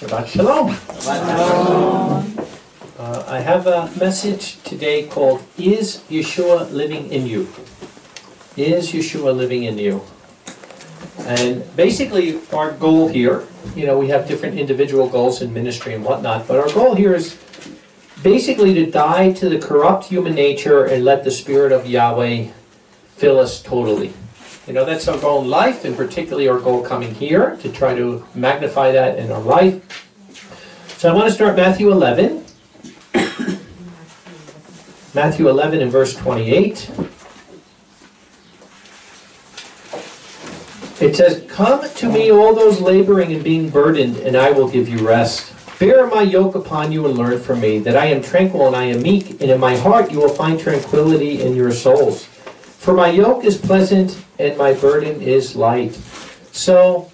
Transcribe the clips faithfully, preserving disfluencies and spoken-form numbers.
Shabbat Shalom. Shalom. Uh, I have a message today called, Is Yeshua Living in You? Is Yeshua living in you? And basically our goal here, you know, we have different individual goals in ministry and whatnot, but our goal here is basically to die to the corrupt human nature and let the Spirit of Yahweh fill us totally. You know, that's our goal in life, and particularly our goal coming here, to try to magnify that in our life. So I want to start Matthew eleven. Matthew eleven and verse twenty-eight. It says, Come to me, all those laboring and being burdened, and I will give you rest. Bear my yoke upon you and learn from me, that I am tranquil and I am meek, and in my heart you will find tranquility in your souls. For my yoke is pleasant and my burden is light. So,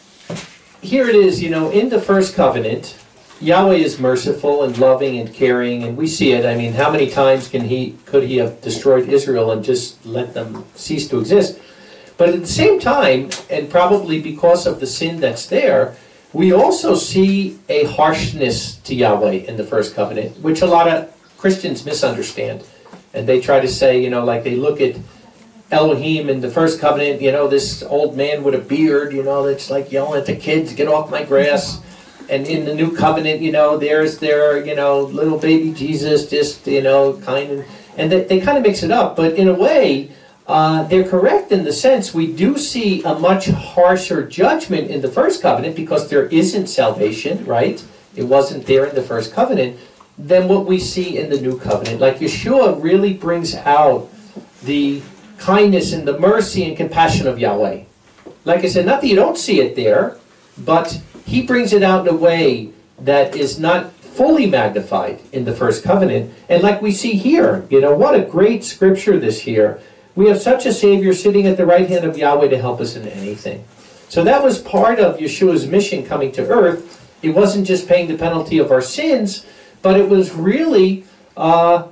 here it is, you know, in the first covenant, Yahweh is merciful and loving and caring, and we see it. I mean, how many times can he, could he have destroyed Israel and just let them cease to exist? But at the same time, and probably because of the sin that's there, we also see a harshness to Yahweh in the first covenant, which a lot of Christians misunderstand. And they try to say, you know, like they look at Elohim in the first covenant, you know, this old man with a beard, you know, that's like yelling at the kids, get off my grass. And in the new covenant, you know, there's their, you know, little baby Jesus, just, you know, kind of, and they, they kind of mix it up. But in a way, uh, they're correct in the sense we do see a much harsher judgment in the first covenant because there isn't salvation, right? It wasn't there in the first covenant, than what we see in the new covenant. Like Yeshua really brings out the kindness and the mercy and compassion of Yahweh. Like I said, not that you don't see it there, but he brings it out in a way that is not fully magnified in the first covenant. And like we see here, you know, what a great scripture this here. We have such a Savior sitting at the right hand of Yahweh to help us in anything. So that was part of Yeshua's mission coming to earth. It wasn't just paying the penalty of our sins, but it was really uh,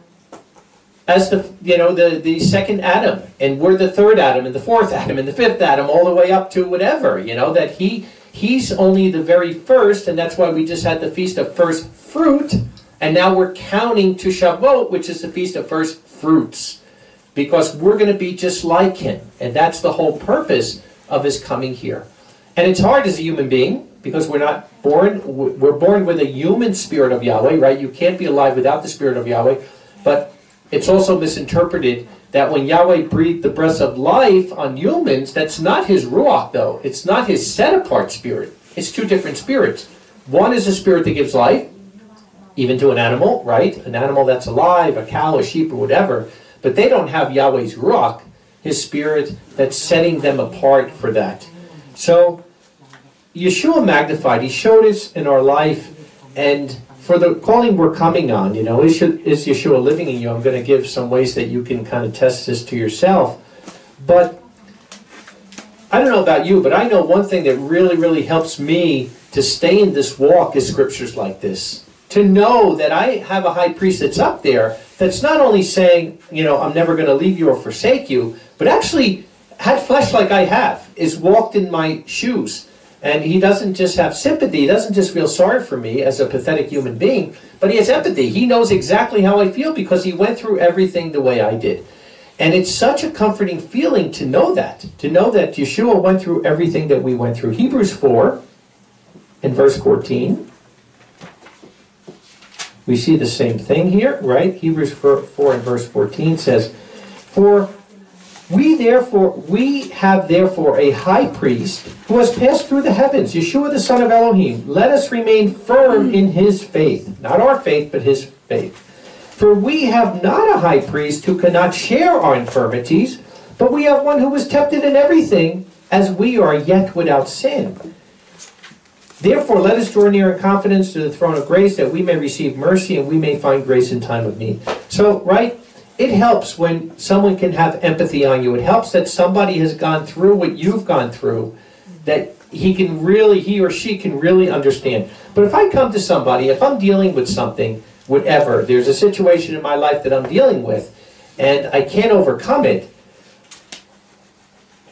as the, you know, the, the second Adam. And we're the third Adam and the fourth Adam and the fifth Adam, all the way up to whatever, you know, that he he's only the very first, and that's why we just had the Feast of First Fruit, and now we're counting to Shavuot, which is the Feast of First Fruits, because we're going to be just like him. And that's the whole purpose of his coming here. And it's hard as a human being, because we're not born, we're born with a human spirit of Yahweh, right? You can't be alive without the spirit of Yahweh. But it's also misinterpreted that when Yahweh breathed the breath of life on humans, that's not his Ruach, though. It's not his set-apart spirit. It's two different spirits. One is a spirit that gives life, even to an animal, right? An animal that's alive, a cow, a sheep, or whatever. But they don't have Yahweh's Ruach, his spirit that's setting them apart for that. So, Yeshua magnified. He showed us in our life, and for the calling we're coming on, you know, is, is Yeshua living in you? I'm going to give some ways that you can kind of test this to yourself. But I don't know about you, but I know one thing that really, really helps me to stay in this walk is scriptures like this. To know that I have a high priest that's up there, that's not only saying, you know, I'm never going to leave you or forsake you, but actually had flesh like I have, is walked in my shoes. And he doesn't just have sympathy, he doesn't just feel sorry for me as a pathetic human being, but he has empathy. He knows exactly how I feel because he went through everything the way I did. And it's such a comforting feeling to know that, to know that Yeshua went through everything that we went through. Hebrews four, in verse fourteen, we see the same thing here, right? Hebrews four and verse fourteen says, For We therefore, we have therefore a high priest who has passed through the heavens, Yeshua the Son of Elohim. Let us remain firm in his faith. Not our faith, but his faith. For we have not a high priest who cannot share our infirmities, but we have one who was tempted in everything, as we are, yet without sin. Therefore, let us draw near in confidence to the throne of grace, that we may receive mercy and we may find grace in time of need. So, right? It helps when someone can have empathy on you. It helps that somebody has gone through what you've gone through, that he can really, he or she can really understand. But if I come to somebody, if I'm dealing with something, whatever, there's a situation in my life that I'm dealing with, and I can't overcome it,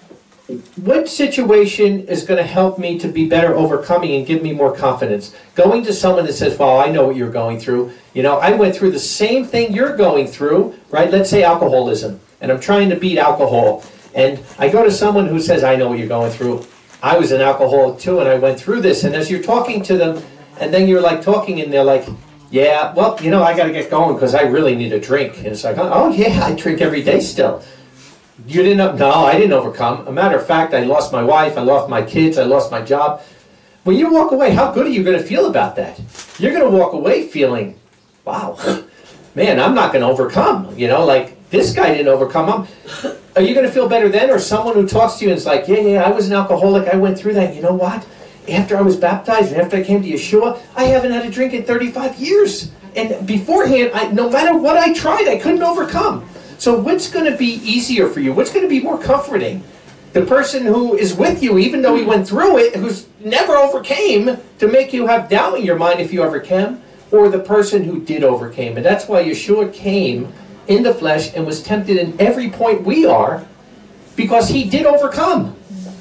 what situation is going to help me to be better overcoming and give me more confidence? Going to someone that says, well, I know what you're going through. You know, I went through the same thing you're going through, right? Let's say alcoholism, and I'm trying to beat alcohol. And I go to someone who says, I know what you're going through. I was an alcoholic too, and I went through this. And as you're talking to them, and then you're like talking, and they're like, yeah, well, you know, I got to get going because I really need a drink. And it's like, oh, yeah, I drink every day still. You didn't, no, I didn't overcome. A matter of fact, I lost my wife, I lost my kids, I lost my job. When you walk away, how good are you going to feel about that? You're going to walk away feeling, wow, man, I'm not going to overcome. You know, like, this guy didn't overcome. I'm, are you going to feel better then? Or someone who talks to you and is like, yeah, yeah, I was an alcoholic, I went through that. You know what? After I was baptized and after I came to Yeshua, I haven't had a drink in thirty-five years. And beforehand, I, no matter what I tried, I couldn't overcome. So what's going to be easier for you? What's going to be more comforting? The person who is with you, even though he went through it, who's never overcame, to make you have doubt in your mind if you overcame, or the person who did overcame? And that's why Yeshua came in the flesh and was tempted in every point we are, because he did overcome.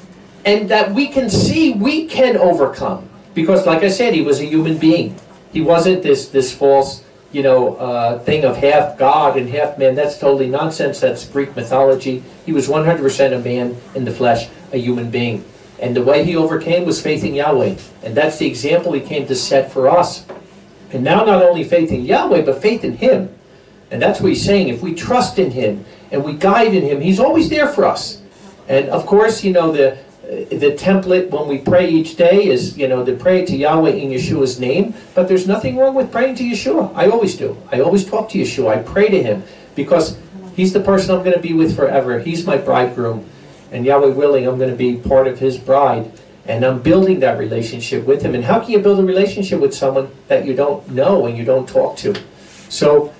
And that we can see we can overcome. Because like I said, he was a human being. He wasn't this, this false, you know, uh, thing of half God and half man. That's totally nonsense. That's Greek mythology. He was one hundred percent a man in the flesh, a human being. And the way he overcame was faith in Yahweh. And that's the example he came to set for us. And now not only faith in Yahweh, but faith in him. And that's what he's saying. If we trust in him and we guide in him, he's always there for us. And of course, you know, the the template when we pray each day is, you know, to pray to Yahweh in Yeshua's name. But there's nothing wrong with praying to Yeshua. I always do. I always talk to Yeshua. I pray to him because he's the person I'm going to be with forever. He's my bridegroom. And Yahweh willing, I'm going to be part of his bride. And I'm building that relationship with him. And how can you build a relationship with someone that you don't know and you don't talk to? So,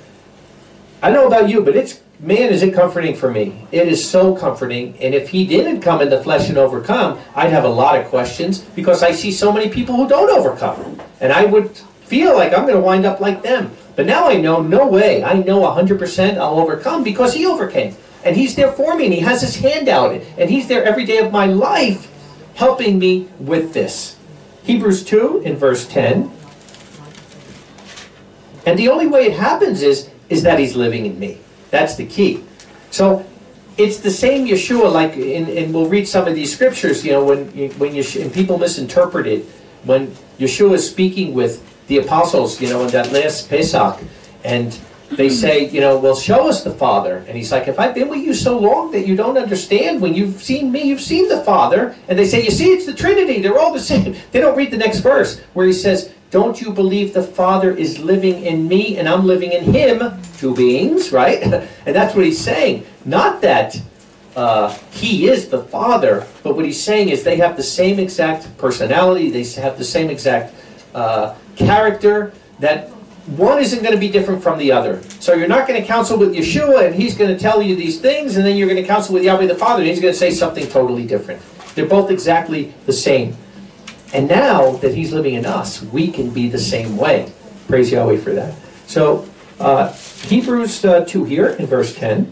I don't know about you, but it's, man, is it comforting for me. It is so comforting. And if he didn't come in the flesh and overcome, I'd have a lot of questions because I see so many people who don't overcome. And I would feel like I'm going to wind up like them. But now I know, no way. I know one hundred percent I'll overcome because he overcame. And he's there for me, and he has his hand out. And he's there every day of my life helping me with this. Hebrews two in verse ten. And the only way it happens is, is that he's living in me. That's the key. So it's the same Yeshua, like, in, and we'll read some of these scriptures, you know, when, when Yeshua, and people misinterpret it, when Yeshua is speaking with the apostles, you know, in that last Pesach, and they say, you know, well, show us the Father. And he's like, have I been with you so long that you don't understand? When you've seen me, you've seen the Father. And they say, you see, it's the Trinity. They're all the same. They don't read the next verse where he says, don't you believe the Father is living in me and I'm living in him? Two beings, right? And that's what he's saying. Not that uh, he is the Father, but what he's saying is they have the same exact personality. They have the same exact uh, character, that one isn't going to be different from the other. So you're not going to counsel with Yeshua and he's going to tell you these things, and then you're going to counsel with Yahweh the Father and he's going to say something totally different. They're both exactly the same. And now that he's living in us, we can be the same way. Praise Yahweh for that. So, uh, Hebrews uh, two here in verse ten.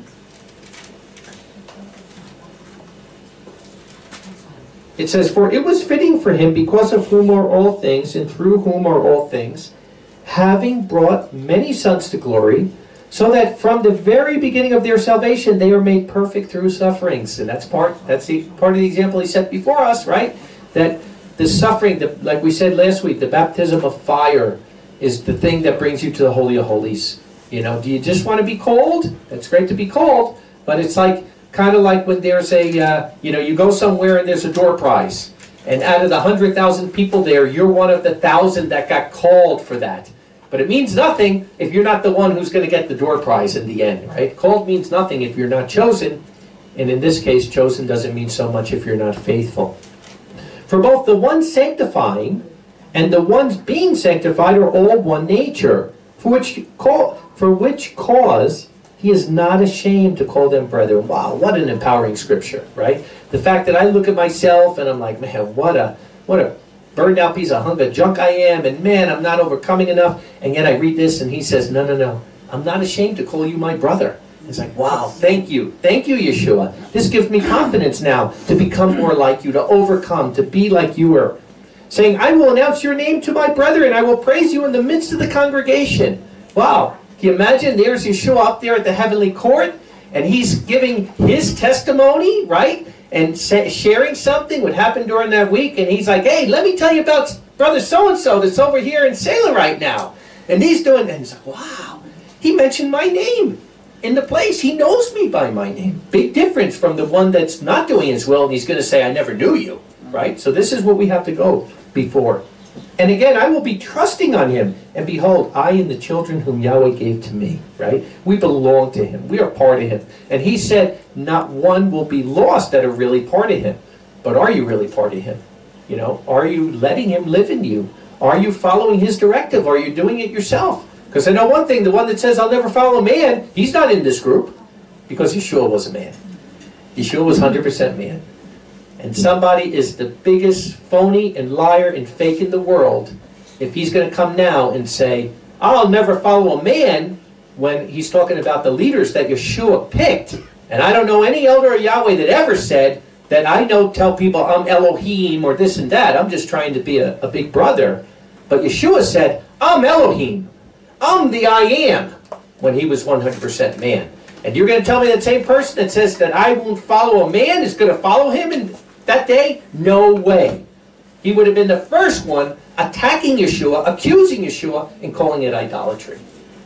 It says, for it was fitting for him, because of whom are all things, and through whom are all things, having brought many sons to glory, so that from the very beginning of their salvation they are made perfect through sufferings. And that's part, that's the part of the example he set before us, right? That the suffering, the, like we said last week, the baptism of fire is the thing that brings you to the Holy of Holies. You know, do you just want to be cold? It's great to be cold, but it's like, kind of like when there's a, uh, you know, you go somewhere and there's a door prize. And out of the one hundred thousand people there, you're one of the thousand that got called for that. But it means nothing if you're not the one who's going to get the door prize in the end, right? Called means nothing if you're not chosen. And in this case, chosen doesn't mean so much if you're not faithful. For both the one sanctifying and the ones being sanctified are all one nature, for which, call, for which cause he is not ashamed to call them brethren. Wow, what an empowering scripture, right? The fact that I look at myself and I'm like, man, what a, what a burned out piece of hunk of junk I am, and man, I'm not overcoming enough. And yet I read this and he says, no, no, no, I'm not ashamed to call you my brother. It's like, wow, thank you. Thank you, Yeshua. This gives me confidence now to become more like you, to overcome, to be like you were. Saying, I will announce your name to my brethren. I will praise you in the midst of the congregation. Wow. Can you imagine? There's Yeshua up there at the heavenly court, and he's giving his testimony, right? And sharing something what happened during that week. And he's like, hey, let me tell you about brother so-and-so that's over here in Salem right now. And he's doing, and he's like, wow, he mentioned my name in the place. He knows me by my name. Big difference from the one that's not doing his will, and he's going to say, I never knew you, right? So this is what we have to go before. And again, I will be trusting on him. And behold, I and the children whom Yahweh gave to me, right? We belong to him. We are part of him. And he said, not one will be lost that are really part of him. But are you really part of him? You know, are you letting him live in you? Are you following his directive? Are you doing it yourself? Because I know one thing, the one that says, I'll never follow a man, he's not in this group. Because Yeshua was a man. Yeshua was one hundred percent man. And somebody is the biggest phony and liar and fake in the world if he's going to come now and say, I'll never follow a man, when he's talking about the leaders that Yeshua picked. And I don't know any elder of Yahweh that ever said that I know tell people I'm Elohim or this and that. I'm just trying to be a, a big brother. But Yeshua said, I'm Elohim. I'm the I am, when he was one hundred percent man. And you're going to tell me that same person that says that I won't follow a man is going to follow him in that day? No way. He would have been the first one attacking Yeshua, accusing Yeshua, and calling it idolatry.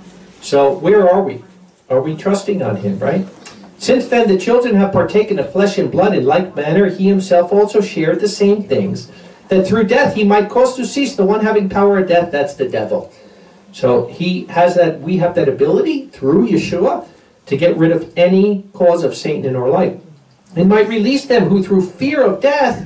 So where are we? Are we trusting on him, right? Since then the children have partaken of flesh and blood in like manner, he himself also shared the same things, that through death he might cause to cease the one having power of death, that's the devil. So he has that, we have that ability through Yeshua to get rid of any cause of Satan in our life. And might release them who through fear of death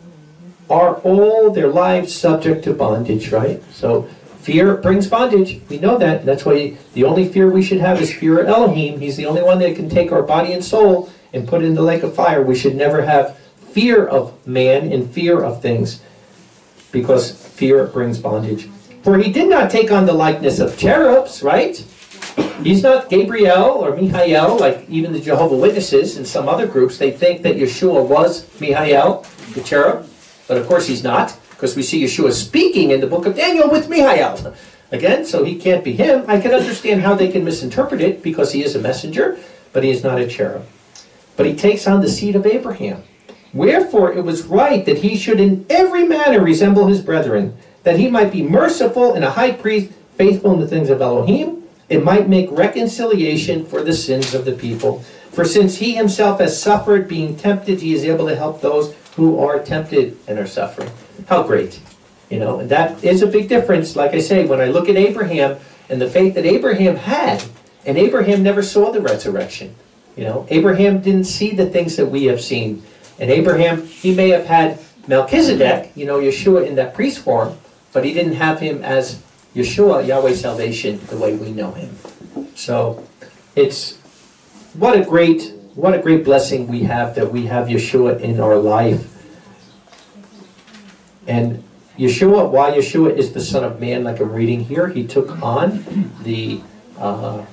are all their lives subject to bondage, right? So fear brings bondage. We know that. That's why the only fear we should have is fear of Elohim. He's the only one that can take our body and soul and put it in the lake of fire. We should never have fear of man and fear of things, because fear brings bondage. For he did not take on the likeness of cherubs, right? He's not Gabriel or Michael, like even the Jehovah's Witnesses and some other groups. They think that Yeshua was Michael, the cherub. But of course he's not, because we see Yeshua speaking in the book of Daniel with Michael. Again, so he can't be him. I can understand how they can misinterpret it, because he is a messenger, but he is not a cherub. But he takes on the seed of Abraham. Wherefore it was right that he should in every manner resemble his brethren, that he might be merciful and a high priest, faithful in the things of Elohim. It might make reconciliation for the sins of the people. For since he himself has suffered being tempted, he is able to help those who are tempted and are suffering. How great. You know, and that is a big difference. Like I say, when I look at Abraham and the faith that Abraham had, and Abraham never saw the resurrection. You know, Abraham didn't see the things that we have seen. And Abraham, he may have had Melchizedek, you know, Yeshua in that priest form, but he didn't have him as Yeshua, Yahweh salvation, the way we know him. So it's what a great what a great blessing we have that we have Yeshua in our life. And Yeshua, why Yeshua is the Son of Man, like I'm reading here, he took on the uh,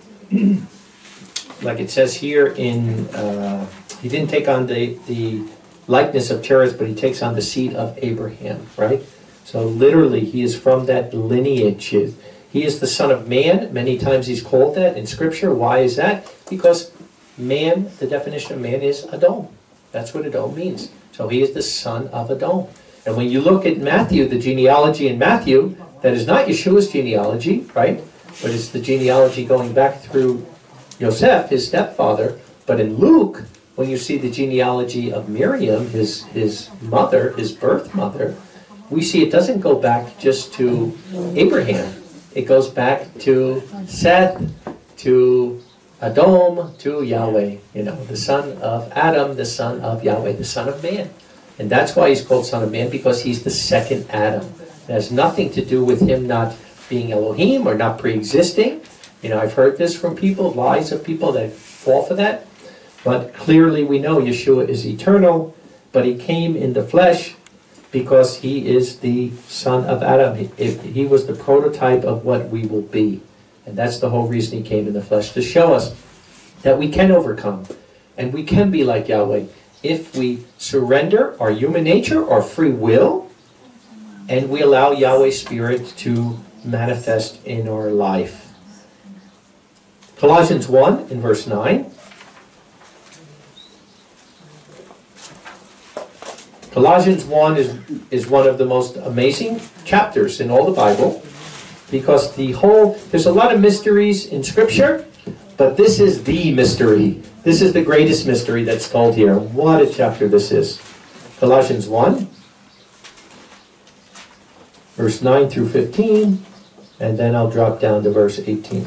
like it says here in uh, he didn't take on the the likeness of cherubs, but he takes on the seed of Abraham, right? So literally, he is from that lineage. He is the Son of Man. Many times he's called that in Scripture. Why is that? Because man, the definition of man is Adon. That's what Adon means. So he is the son of Adon. And when you look at Matthew, the genealogy in Matthew, that is not Yeshua's genealogy, right? But it's the genealogy going back through Yosef, his stepfather. But in Luke, when you see the genealogy of Miriam, his, his mother, his birth mother, we see it doesn't go back just to Abraham. It goes back to Seth, to Adam, to Yahweh. You know, the son of Adam, the son of Yahweh, the son of man. And that's why he's called Son of Man, because he's the second Adam. It has nothing to do with him not being Elohim or not pre-existing. You know, I've heard this from people, lies of people that fall for that. But clearly we know Yeshua is eternal, but he came in the flesh because he is the son of Adam. He, he was the prototype of what we will be. And that's the whole reason he came in the flesh, to show us that we can overcome. And we can be like Yahweh if we surrender our human nature, our free will, and we allow Yahweh's Spirit to manifest in our life. Colossians one in verse nine. Colossians one is, is one of the most amazing chapters in all the Bible, because the whole, there's a lot of mysteries in Scripture, but this is the mystery. This is the greatest mystery that's told here. What a chapter this is. Colossians one, verse nine through fifteen, and then I'll drop down to verse eighteen.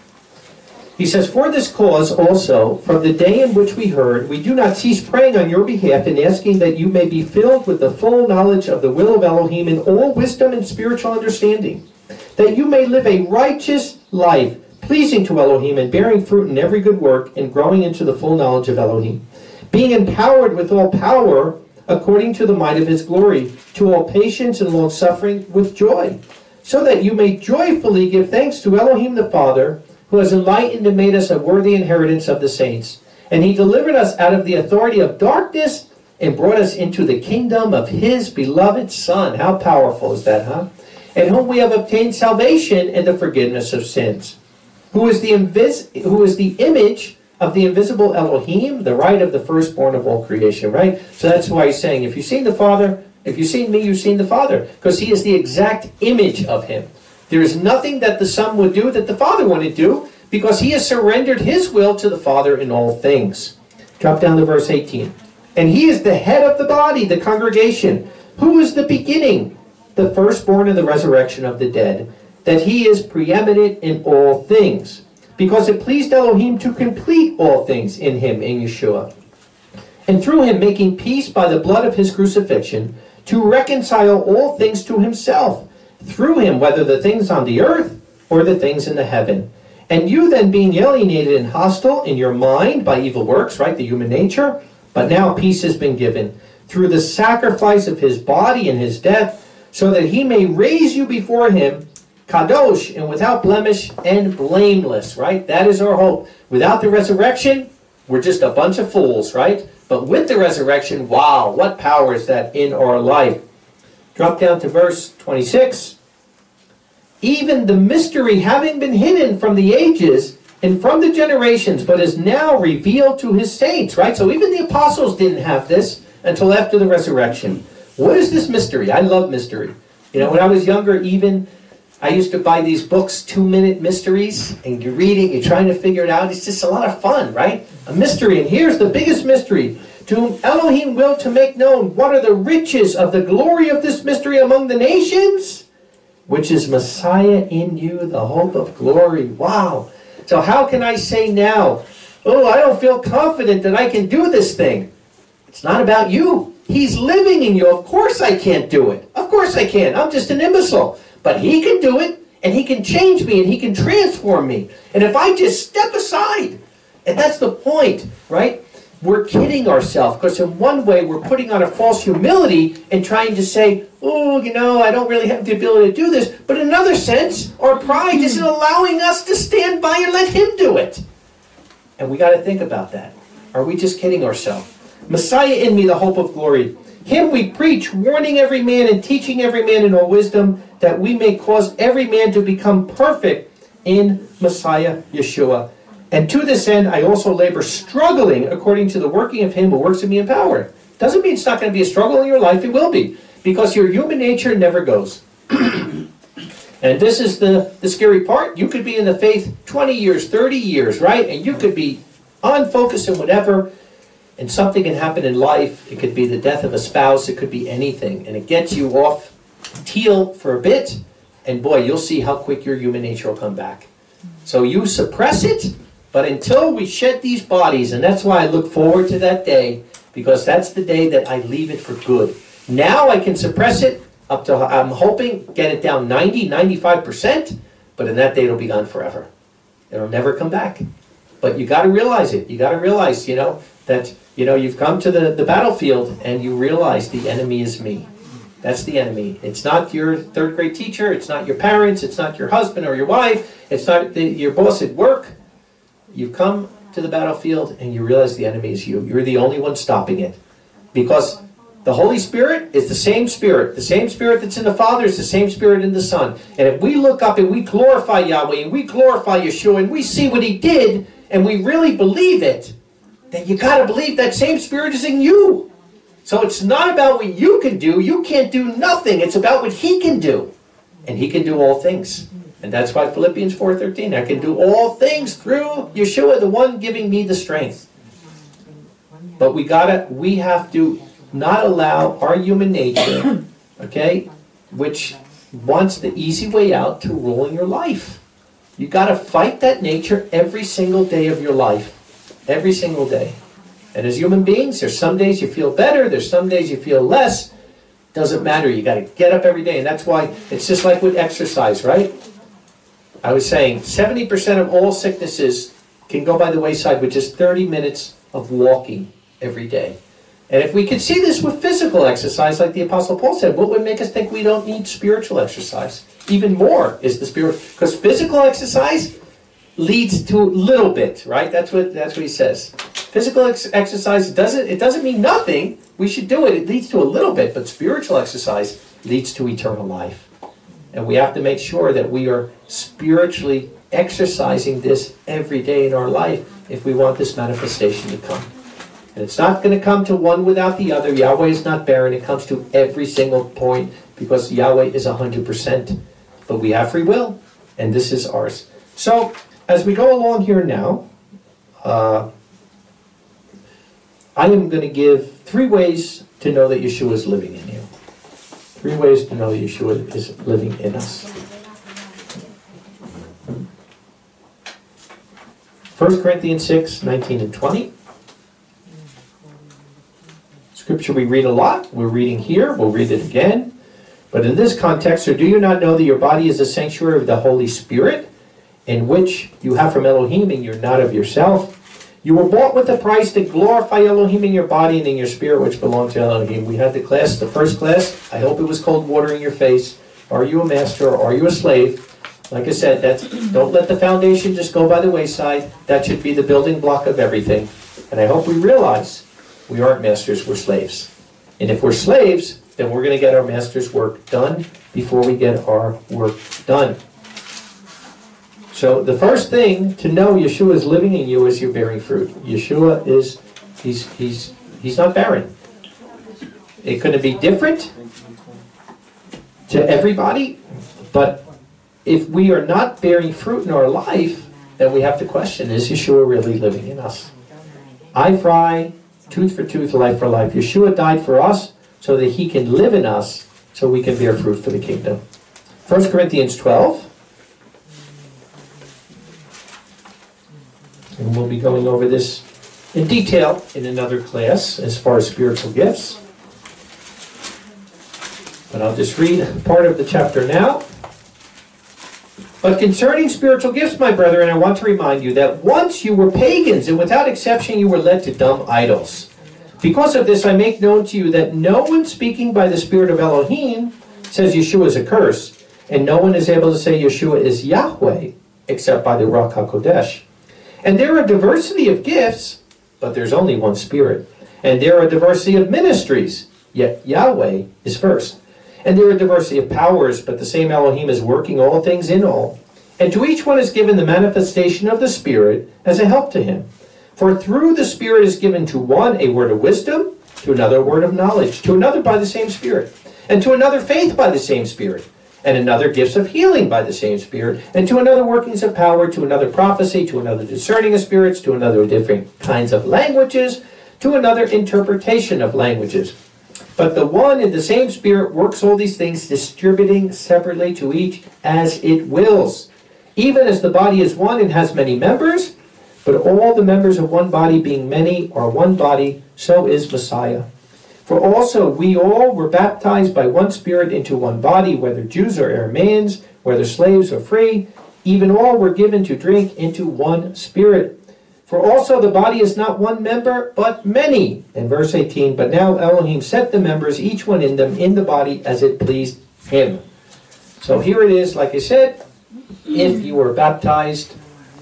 He says, "For this cause also, from the day in which we heard, we do not cease praying on your behalf and asking that you may be filled with the full knowledge of the will of Elohim in all wisdom and spiritual understanding, that you may live a righteous life, pleasing to Elohim and bearing fruit in every good work and growing into the full knowledge of Elohim, being empowered with all power according to the might of his glory, to all patience and long-suffering with joy, so that you may joyfully give thanks to Elohim the Father, who has enlightened and made us a worthy inheritance of the saints. And he delivered us out of the authority of darkness and brought us into the kingdom of his beloved Son." How powerful is that, huh? "In whom we have obtained salvation and the forgiveness of sins, who is the invis who is the image of the invisible Elohim, the right of the firstborn of all creation," right? So that's why he's saying, if you've seen the Father, if you've seen me, you've seen the Father, because he is the exact image of him. There is nothing that the Son would do that the Father wouldn't do, because he has surrendered his will to the Father in all things. Drop down to verse eighteen. "And he is the head of the body, the congregation, who is the beginning, the firstborn of the resurrection of the dead, that he is preeminent in all things, because it pleased Elohim to complete all things in him," in Yeshua, "and through him making peace by the blood of his crucifixion, to reconcile all things to himself, through him, whether the things on the earth or the things in the heaven. And you then, being alienated and hostile in your mind by evil works," right, the human nature, "but now peace has been given through the sacrifice of his body and his death, so that he may raise you before him, kadosh, and without blemish and blameless," right? That is our hope. Without the resurrection, we're just a bunch of fools, right? But with the resurrection, wow, what power is that in our life? Drop down to verse twenty-six. "Even the mystery having been hidden from the ages and from the generations, but is now revealed to his saints," right? So even the apostles didn't have this until after the resurrection. What is this mystery? I love mystery. You know, when I was younger, even I used to buy these books, two-minute mysteries, and you're reading, you're trying to figure it out. It's just a lot of fun, right? A mystery, and here's the biggest mystery. "To whom Elohim will to make known what are the riches of the glory of this mystery among the nations, which is Messiah in you, the hope of glory." Wow. So how can I say now, "Oh, I don't feel confident that I can do this thing"? It's not about you. He's living in you. Of course I can't do it. Of course I can't. I'm just an imbecile. But he can do it, and he can change me, and he can transform me. And if I just step aside, and that's the point, right? We're kidding ourselves, because in one way we're putting on a false humility and trying to say, "Oh, you know, I don't really have the ability to do this." But in another sense, our pride isn't allowing us to stand by and let him do it. And we got to think about that. Are we just kidding ourselves? "Messiah in me, the hope of glory. Him we preach, warning every man and teaching every man in all wisdom, that we may cause every man to become perfect in Messiah Yeshua. And to this end, I also labor, struggling according to the working of him who works in me in power." Doesn't mean it's not going to be a struggle in your life. It will be. Because your human nature never goes. And this is the, the scary part. You could be in the faith twenty years, thirty years, right? And you could be on focus and whatever. And something can happen in life. It could be the death of a spouse. It could be anything. And it gets you off teal for a bit. And boy, you'll see how quick your human nature will come back. So you suppress it. But until we shed these bodies, and that's why I look forward to that day, because that's the day that I leave it for good. Now I can suppress it up to, I'm hoping, get it down ninety, ninety-five percent, but in that day it'll be gone forever. It'll never come back. But you got to realize it. You got to realize, you know, that, you know, you've come to the, the battlefield and you realize the enemy is me. That's the enemy. It's not your third grade teacher. It's not your parents. It's not your husband or your wife. It's not the, your boss at work. You've come to the battlefield and you realize the enemy is you. You're the only one stopping it. Because the Holy Spirit is the same Spirit. The same Spirit that's in the Father is the same Spirit in the Son. And if we look up and we glorify Yahweh and we glorify Yeshua and we see what He did and we really believe it, then you got to believe that same Spirit is in you. So it's not about what you can do. You can't do nothing. It's about what He can do. And He can do all things. And that's why Philippians four thirteen, I can do all things through Yeshua, the one giving me the strength. But we gotta, we have to not allow our human nature, okay, which wants the easy way out to rule in your life. You gotta fight that nature every single day of your life. Every single day. And as human beings, there's some days you feel better, there's some days you feel less. Doesn't matter, you gotta get up every day. And that's why it's just like with exercise, right? I was saying seventy percent of all sicknesses can go by the wayside with just thirty minutes of walking every day. And if we could see this with physical exercise, like the Apostle Paul said, what would make us think we don't need spiritual exercise? Even more is the spirit, because physical exercise leads to a little bit, right? That's what that's what he says. Physical ex exercise doesn't it doesn't mean nothing. We should do it. It leads to a little bit, but spiritual exercise leads to eternal life. And we have to make sure that we are spiritually exercising this every day in our life if we want this manifestation to come. And it's not going to come to one without the other. Yahweh is not barren. It comes to every single point because Yahweh is one hundred percent. But we have free will, and this is ours. So, as we go along here now, uh, I am going to give three ways to know that Yeshua is living in you. Three ways to know Yeshua is living in us. First Corinthians six, nineteen and twenty. Scripture we read a lot. We're reading here. We'll read it again. But in this context, or do you not know that your body is a sanctuary of the Holy Spirit, in which you have from Elohim, and you're not of yourself? You were bought with a price to glorify Elohim in your body and in your spirit, which belong to Elohim. We had the class, the first class. I hope it was cold water in your face. Are you a master or are you a slave? Like I said, that's, don't let the foundation just go by the wayside. That should be the building block of everything. And I hope we realize we aren't masters, we're slaves. And if we're slaves, then we're going to get our master's work done before we get our work done. So the first thing to know Yeshua is living in you is you're bearing fruit. Yeshua is, he's, he's, he's not barren. It could be different to everybody, but if we are not bearing fruit in our life, then we have to question, is Yeshua really living in us? Eye for eye, tooth for tooth, life for life. Yeshua died for us so that He can live in us so we can bear fruit for the kingdom. First Corinthians twelve. And we'll be going over this in detail in another class as far as spiritual gifts. But I'll just read part of the chapter now. But concerning spiritual gifts, my brethren, I want to remind you that once you were pagans, and without exception you were led to dumb idols. Because of this, I make known to you that no one speaking by the Spirit of Elohim says Yeshua is a curse, and no one is able to say Yeshua is Yahweh, except by the Ruach HaKodesh. And there are a diversity of gifts, but there's only one Spirit. And there are a diversity of ministries, yet Yahweh is first. And there are a diversity of powers, but the same Elohim is working all things in all. And to each one is given the manifestation of the Spirit as a help to him. For through the Spirit is given to one a word of wisdom, to another a word of knowledge, to another by the same Spirit, and to another faith by the same Spirit, and another gifts of healing by the same Spirit, and to another workings of power, to another prophecy, to another discerning of spirits, to another different kinds of languages, to another interpretation of languages. But the one and the same Spirit works all these things, distributing separately to each as it wills. Even as the body is one and has many members, but all the members of one body being many are one body, so is Messiah. For also we all were baptized by one Spirit into one body, whether Jews or Aramaeans, whether slaves or free, even all were given to drink into one Spirit. For also the body is not one member, but many. In verse eighteen, but now Elohim set the members, each one in them, in the body as it pleased him. So here it is, like I said, if you were baptized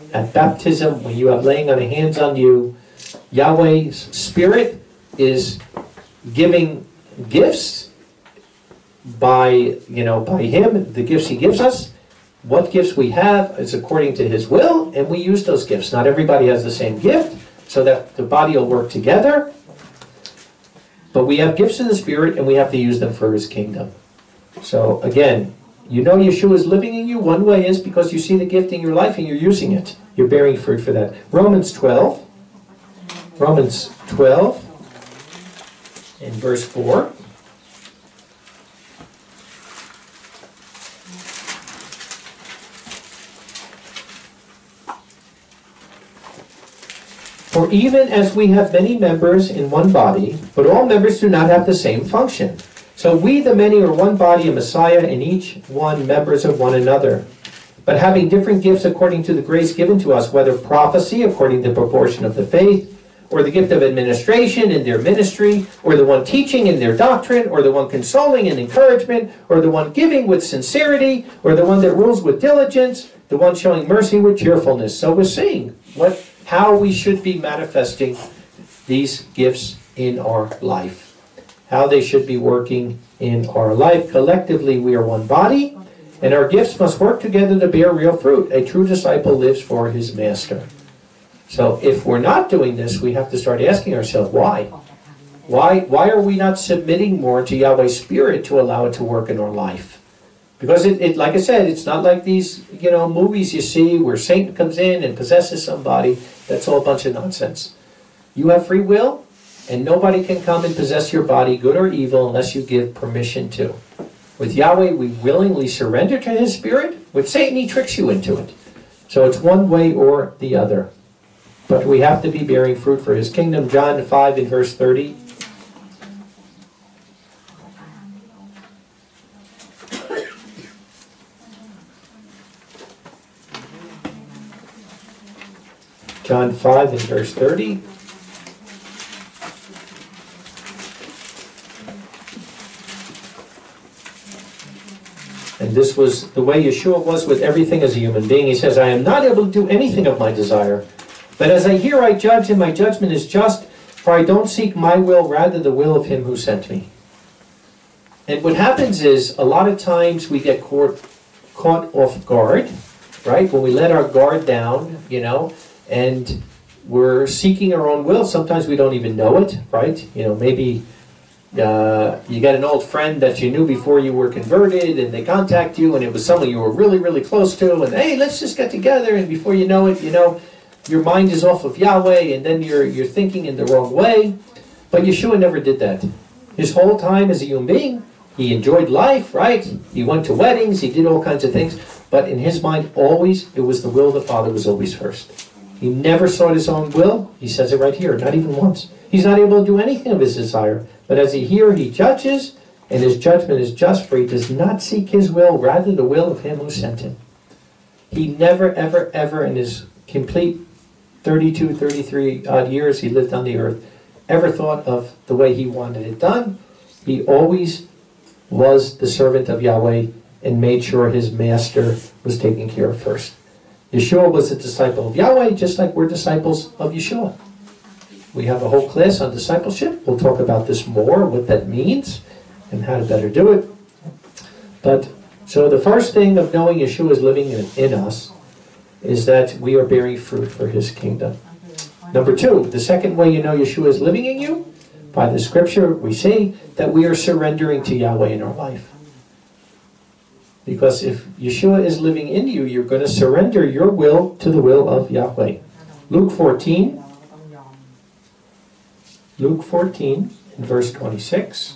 at baptism, when you have laying on of hands on you, Yahweh's Spirit is giving gifts by, you know, by Him, the gifts He gives us. What gifts we have is according to His will, and we use those gifts. Not everybody has the same gift, so that the body will work together. But we have gifts in the Spirit, and we have to use them for His kingdom. So again, you know Yeshua is living in you. One way is because you see the gift in your life and you're using it. You're bearing fruit for that. Romans twelve. Romans twelve in verse four. For even as we have many members in one body, but all members do not have the same function. So we the many are one body in Messiah, and each one members of one another. But having different gifts according to the grace given to us, whether prophecy according to the proportion of the faith, or the gift of administration in their ministry, or the one teaching in their doctrine, or the one consoling in encouragement, or the one giving with sincerity, or the one that rules with diligence, the one showing mercy with cheerfulness. So we're seeing what, how we should be manifesting these gifts in our life. How they should be working in our life. Collectively, we are one body, and our gifts must work together to bear real fruit. A true disciple lives for his master. So if we're not doing this, we have to start asking ourselves, why? Why, why are we not submitting more to Yahweh's Spirit to allow it to work in our life? Because, it, it, like I said, it's not like these, you know, movies you see where Satan comes in and possesses somebody. That's all a bunch of nonsense. You have free will, and nobody can come and possess your body, good or evil, unless you give permission to. With Yahweh, we willingly surrender to His Spirit. With Satan, he tricks you into it. So it's one way or the other. But we have to be bearing fruit for His kingdom. John five in verse thirty. John five in verse thirty. And this was the way Yeshua was with everything as a human being. He says, I am not able to do anything of my desire. But as I hear, I judge, and my judgment is just, for I don't seek my will, rather the will of Him who sent me. And what happens is, a lot of times we get caught, caught off guard, right? When we let our guard down, you know, and we're seeking our own will. Sometimes we don't even know it, right? You know, maybe uh, you got an old friend that you knew before you were converted, and they contact you, and it was someone you were really, really close to, and hey, let's just get together, and before you know it, you know, your mind is off of Yahweh, and then you're you're thinking in the wrong way. But Yeshua never did that. His whole time as a human being, he enjoyed life, right? He went to weddings, he did all kinds of things, but in his mind, always, it was the will of the Father was always first. He never sought his own will. He says it right here, not even once. He's not able to do anything of his desire. But as he hears, he judges, and his judgment is just, for he does not seek his will, rather the will of Him who sent him. He never, ever, ever in his complete thirty-two, thirty-three odd years he lived on the earth, ever thought of the way he wanted it done. He always was the servant of Yahweh and made sure his master was taken care of first. Yeshua was a disciple of Yahweh, just like we're disciples of Yeshua. We have a whole class on discipleship. We'll talk about this more, what that means, and how to better do it. But, so the first thing of knowing Yeshua is living in, in us is that we are bearing fruit for His kingdom. Number two, the second way you know Yeshua is living in you, by the scripture we see that we are surrendering to Yahweh in our life. Because if Yeshua is living in you, you're going to surrender your will to the will of Yahweh. Luke fourteen. Luke fourteen, in verse twenty-six.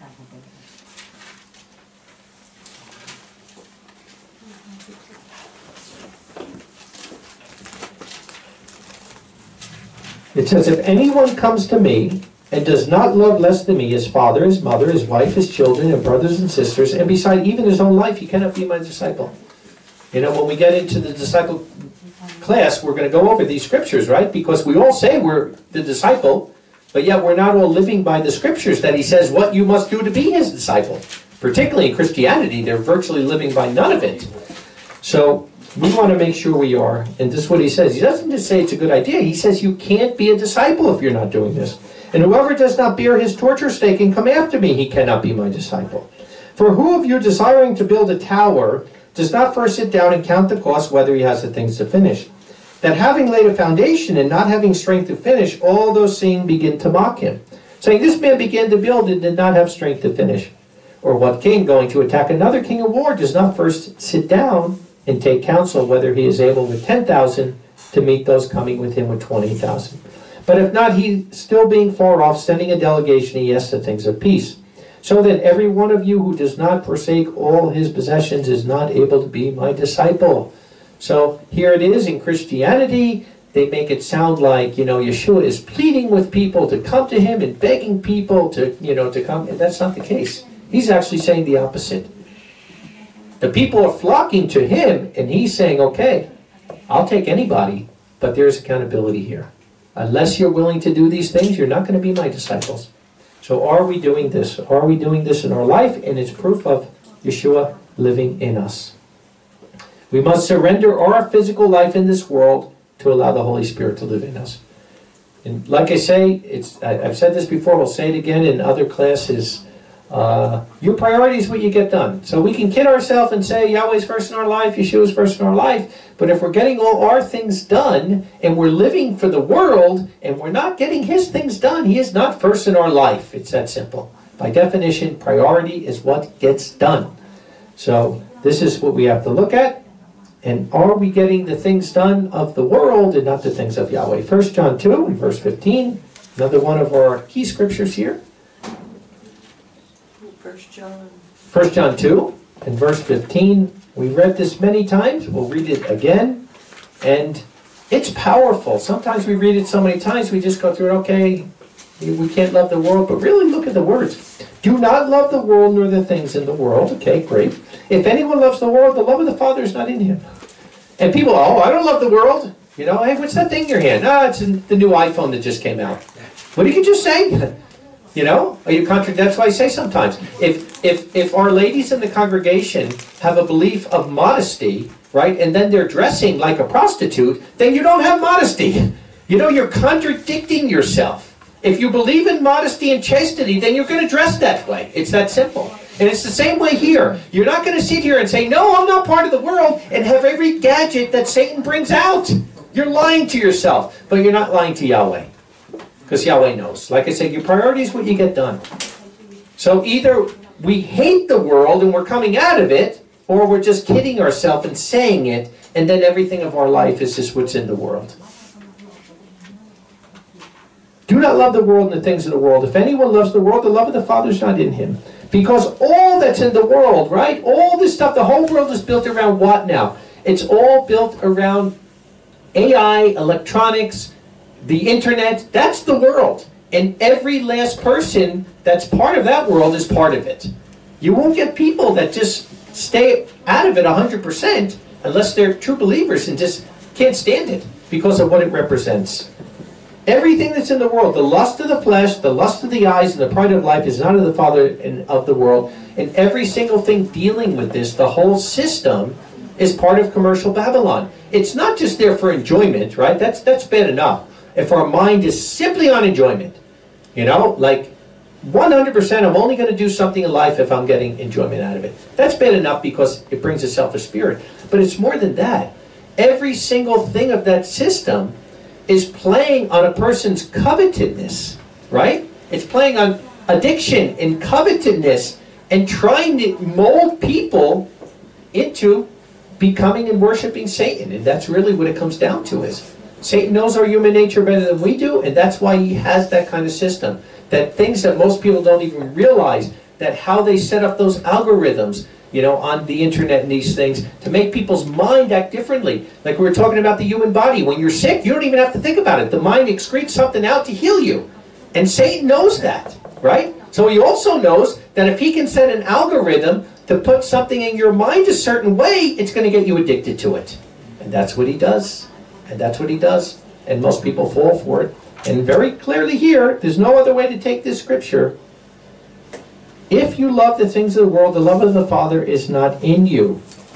It says, if anyone comes to me and does not love less than me, his father, his mother, his wife, his children, and brothers and sisters, and beside even his own life, he cannot be my disciple. You know, when we get into the disciple class, we're going to go over these scriptures, right? Because we all say we're the disciple, but yet we're not all living by the scriptures that he says what you must do to be his disciple. Particularly in Christianity, they're virtually living by none of it. So we want to make sure we are. And this is what he says. He doesn't just say it's a good idea. He says you can't be a disciple if you're not doing this. And whoever does not bear his torture stake and come after me, he cannot be my disciple. For who of you desiring to build a tower does not first sit down and count the cost whether he has the things to finish? That having laid a foundation and not having strength to finish, all those seeing begin to mock him, saying, this man began to build and did not have strength to finish. Or what king going to attack another king of war does not first sit down and take counsel whether he is able with ten thousand to meet those coming with him with twenty thousand. But if not, he still being far off, sending a delegation, he asks the things of peace. So that every one of you who does not forsake all his possessions is not able to be my disciple. So here it is in Christianity. They make it sound like, you know, Yeshua is pleading with people to come to him and begging people to, you know, to come. And that's not the case. He's actually saying the opposite. The people are flocking to him, and he's saying, okay, I'll take anybody, but there's accountability here. Unless you're willing to do these things, you're not going to be my disciples. So are we doing this? Are we doing this in our life? And it's proof of Yeshua living in us. We must surrender our physical life in this world to allow the Holy Spirit to live in us. And like I say, it's I, I've said this before, we'll say it again in other classes. Uh, your priority is what you get done. So we can kid ourselves and say Yahweh's first in our life, Yeshua's first in our life. But if we're getting all our things done and we're living for the world and we're not getting his things done, he is not first in our life. It's that simple. By definition, priority is what gets done. So this is what we have to look at. And are we getting the things done of the world and not the things of Yahweh? First John two and verse fifteen. Another one of our key scriptures here. First John. First John two and verse fifteen. We've read this many times. We'll read it again. And it's powerful. Sometimes we read it so many times we just go through it, okay, we can't love the world. But really look at the words. Do not love the world nor the things in the world. Okay, great. If anyone loves the world, the love of the Father is not in him. And people, oh, I don't love the world. You know, hey, what's that thing in your hand? Ah, it's the new iPhone that just came out. What did you just say? You know, are you contra- that's why I say sometimes, if, if, if our ladies in the congregation have a belief of modesty, right, and then they're dressing like a prostitute, then you don't have modesty. You know, you're contradicting yourself. If you believe in modesty and chastity, then you're going to dress that way. It's that simple. And it's the same way here. You're not going to sit here and say, no, I'm not part of the world, and have every gadget that Satan brings out. You're lying to yourself, but you're not lying to Yahweh. Because Yahweh knows. Like I said, your priority is what you get done. So either we hate the world and we're coming out of it, or we're just kidding ourselves and saying it, and then everything of our life is just what's in the world. Do not love the world and the things of the world. If anyone loves the world, the love of the Father is not in him. Because all that's in the world, right? All this stuff, the whole world is built around what now? It's all built around A I, electronics, the internet. That's the world. And every last person that's part of that world is part of it. You won't get people that just stay out of it one hundred percent unless they're true believers and just can't stand it because of what it represents. Everything that's in the world, the lust of the flesh, the lust of the eyes, and the pride of life is not of the Father and of the world. And every single thing dealing with this, the whole system, is part of commercial Babylon. It's not just there for enjoyment, right? That's, that's bad enough. If our mind is simply on enjoyment, you know, like one hundred percent I'm only going to do something in life if I'm getting enjoyment out of it. That's bad enough because it brings a selfish spirit. But it's more than that. Every single thing of that system is playing on a person's covetousness, right? It's playing on addiction and covetousness and trying to mold people into becoming and worshiping Satan. And that's really what it comes down to is Satan knows our human nature better than we do, and that's why he has that kind of system. That things that most people don't even realize, that how they set up those algorithms, you know, on the internet and these things, to make people's mind act differently. Like we were talking about the human body. When you're sick, you don't even have to think about it. The mind excretes something out to heal you. And Satan knows that, right? So he also knows that if he can set an algorithm to put something in your mind a certain way, it's going to get you addicted to it. And that's what he does. And that's what he does. And most people fall for it. And very clearly here, there's no other way to take this scripture. If you love the things of the world, the love of the Father is not in you.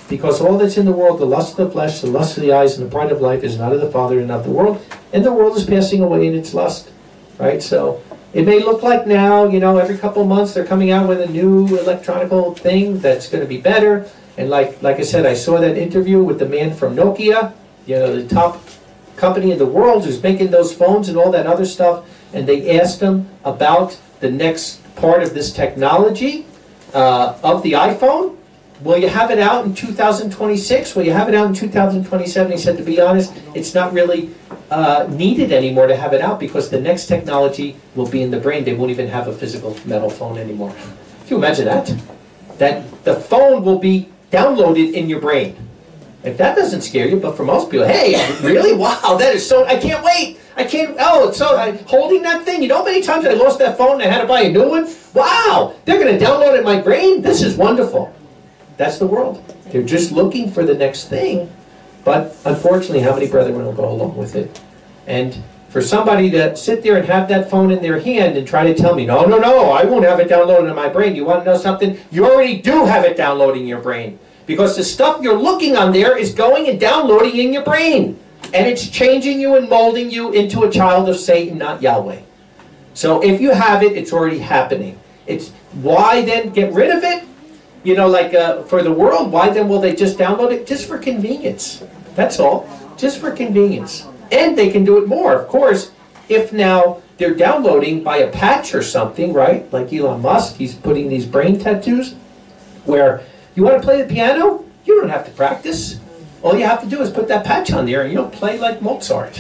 Because all that's in the world, the lust of the flesh, the lust of the eyes, and the pride of life is not of the Father and of the world. And the world is passing away in its lust. Right? So it may look like now, you know, every couple of months they're coming out with a new electronical thing that's going to be better. And like, like I said, I saw that interview with the man from Nokia, you know, the top company in the world who's making those phones and all that other stuff. And they asked him about the next part of this technology uh, of the iPhone. Will you have it out in two thousand twenty-six? Will you have it out in two thousand twenty-seven? He said, to be honest, it's not really uh, needed anymore to have it out because the next technology will be in the brain. They won't even have a physical metal phone anymore. Can you imagine that? That the phone will be downloaded in your brain. If that doesn't scare you, but for most people, hey, really? Wow, that is so, I can't wait. I can't, oh, it's so, I'm holding that thing. You know how many times I lost that phone and I had to buy a new one? Wow, they're going to download it in my brain? This is wonderful. That's the world. They're just looking for the next thing. But unfortunately, how many brethren will go along with it? And for somebody to sit there and have that phone in their hand and try to tell me, no, no, no, I won't have it downloaded in my brain. You want to know something? You already do have it downloading in your brain. Because the stuff you're looking on there is going and downloading in your brain. And it's changing you and molding you into a child of Satan, not Yahweh. So if you have it, it's already happening. It's why then get rid of it? You know, like uh, for the world, why then will they just download it? Just for convenience. That's all. Just for convenience. And they can do it more, of course, if now they're downloading by a patch or something, right? Like Elon Musk, he's putting these brain tattoos where you want to play the piano? You don't have to practice. All you have to do is put that patch on there and you'll play like Mozart.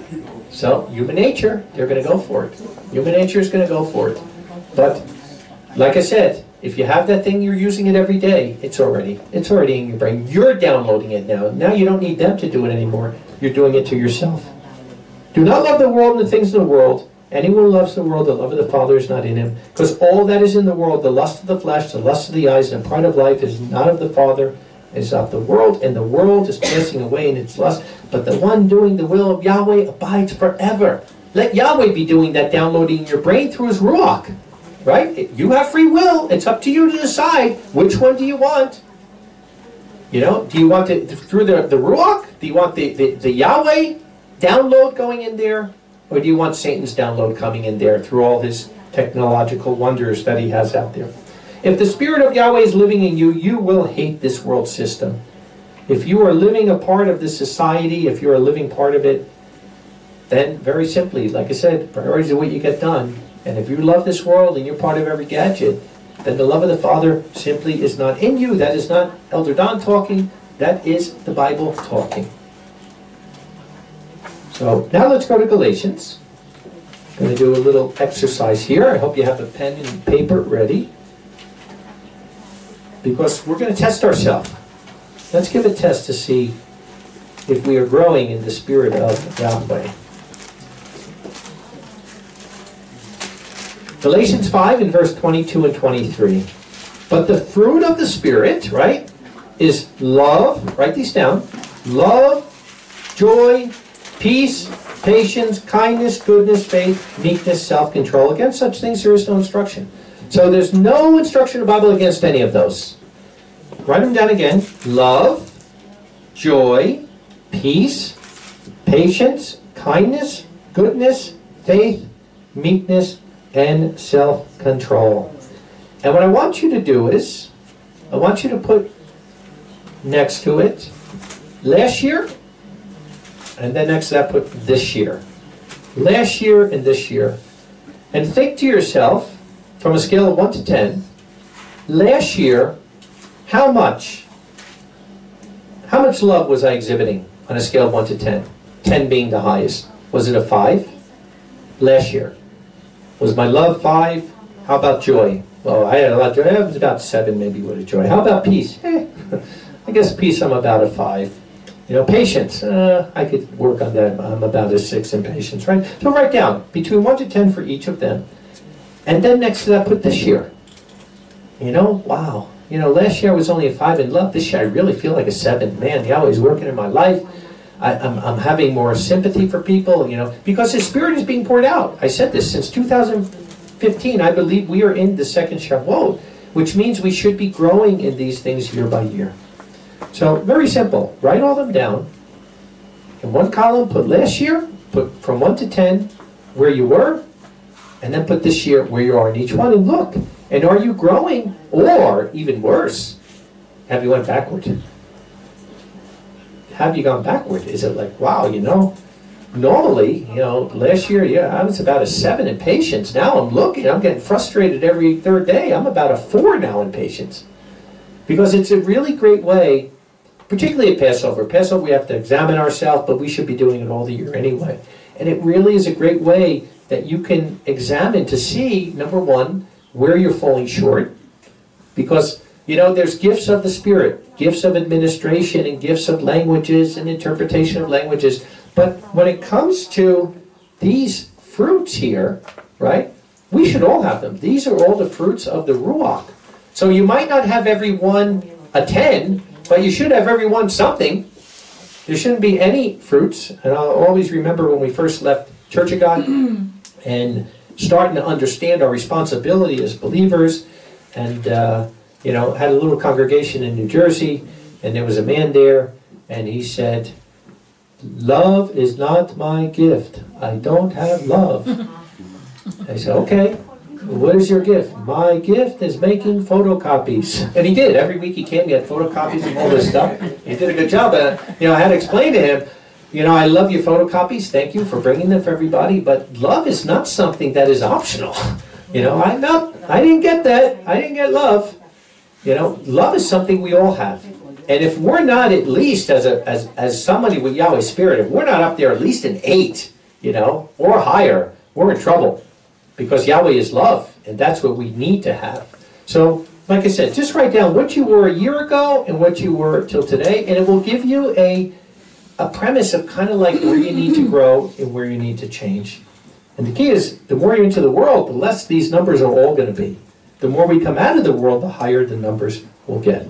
So, human nature, they're going to go for it. Human nature is going to go for it. But, like I said, if you have that thing, you're using it every day, it's already, it's already in your brain. You're downloading it now. Now you don't need them to do it anymore. You're doing it to yourself. Do not love the world and the things of the world. Anyone who loves the world, the love of the Father is not in him. Because all that is in the world, the lust of the flesh, the lust of the eyes, and the pride of life is not of the Father, is of the world. And the world is passing away in its lust. But the one doing the will of Yahweh abides forever. Let Yahweh be doing that downloading in your brain through his Ruach. Right? You have free will. It's up to you to decide which one do you want. You know, do you want it through the, the Ruach? Do you want the, the, the Yahweh download going in there? Or do you want Satan's download coming in there through all his technological wonders that he has out there? If the Spirit of Yahweh is living in you, you will hate this world system. If you are living a part of this society, if you're a living part of it, then very simply, like I said, priorities are what you get done. And if you love this world and you're part of every gadget, then the love of the Father simply is not in you. That is not Elder Don talking. That is the Bible talking. So now let's go to Galatians. I'm going to do a little exercise here. I hope you have a pen and paper ready. Because we're going to test ourselves. Let's give a test to see if we are growing in the Spirit of Yahweh. Galatians five in verse twenty-two and twenty-three. But the fruit of the Spirit, right, is love, write these down, love, joy, peace, patience, kindness, goodness, faith, meekness, self-control. Against such things there is no instruction. So there's no instruction in the Bible against any of those. Write them down again. Love, joy, peace, patience, kindness, goodness, faith, meekness, and self-control. And what I want you to do is, I want you to put next to it last year, and then next to that put this year. Last year and this year. And think to yourself, from a scale of one to ten, last year, how much, how much love was I exhibiting on a scale of one to ten? ten being the highest. Was it a five? Last year. Was my love five? How about joy? Well, I had a lot of joy. I was about seven maybe with a joy. How about peace? Eh, I guess peace I'm about a five. You know, patience. Uh, I could work on that. I'm about a six in patience, right? So write down between one to ten for each of them. And then next to that put this year. You know, wow. You know, last year I was only a five in love. This year I really feel like a seven. Man, Yahweh's working in my life. I, I'm, I'm having more sympathy for people, you know, because His Spirit is being poured out. I said this since two thousand fifteen. I believe we are in the second Shavuot, which means we should be growing in these things year by year. So very simple. Write all them down. In one column, put last year, put from one to ten where you were, and then put this year where you are in each one, and look. And are you growing? Or, even worse, have you went backward? Have you gone backward? Is it like, wow, you know, normally, you know, last year, yeah, I was about a seven in patience. Now I'm looking, I'm getting frustrated every third day. I'm about a four now in patience. Because it's a really great way, particularly at Passover. Passover, we have to examine ourselves, but we should be doing it all the year anyway. And it really is a great way that you can examine to see, number one, where you're falling short. Because, you know, there's gifts of the Spirit, gifts of administration, and gifts of languages and interpretation of languages. But when it comes to these fruits here, right, we should all have them. These are all the fruits of the Ruach. So you might not have every one a ten, but you should have every one something. There shouldn't be any fruits. And I'll always remember when we first left Church of God and starting to understand our responsibility as believers, and uh, you know, had a little congregation in New Jersey, and there was a man there, and he said, "Love is not my gift. I don't have love." I said, "Okay, what is your gift?" "My gift is making photocopies." And he did. Every week he came, he had photocopies of all this stuff. He did a good job. And, you know, I had to explain to him, you know, I love your photocopies. Thank you for bringing them for everybody. But love is not something that is optional. You know, I'm not, I didn't get that. I didn't get love. You know, love is something we all have. And if we're not at least, as a as, as somebody with Yahweh's Spirit, if we're not up there at least an eight, you know, or higher, we're in trouble. Because Yahweh is love, and that's what we need to have. So, like I said, just write down what you were a year ago and what you were till today, and it will give you a, a premise of kind of like where you need to grow and where you need to change. And the key is, the more you're into the world, the less these numbers are all going to be. The more we come out of the world, the higher the numbers will get.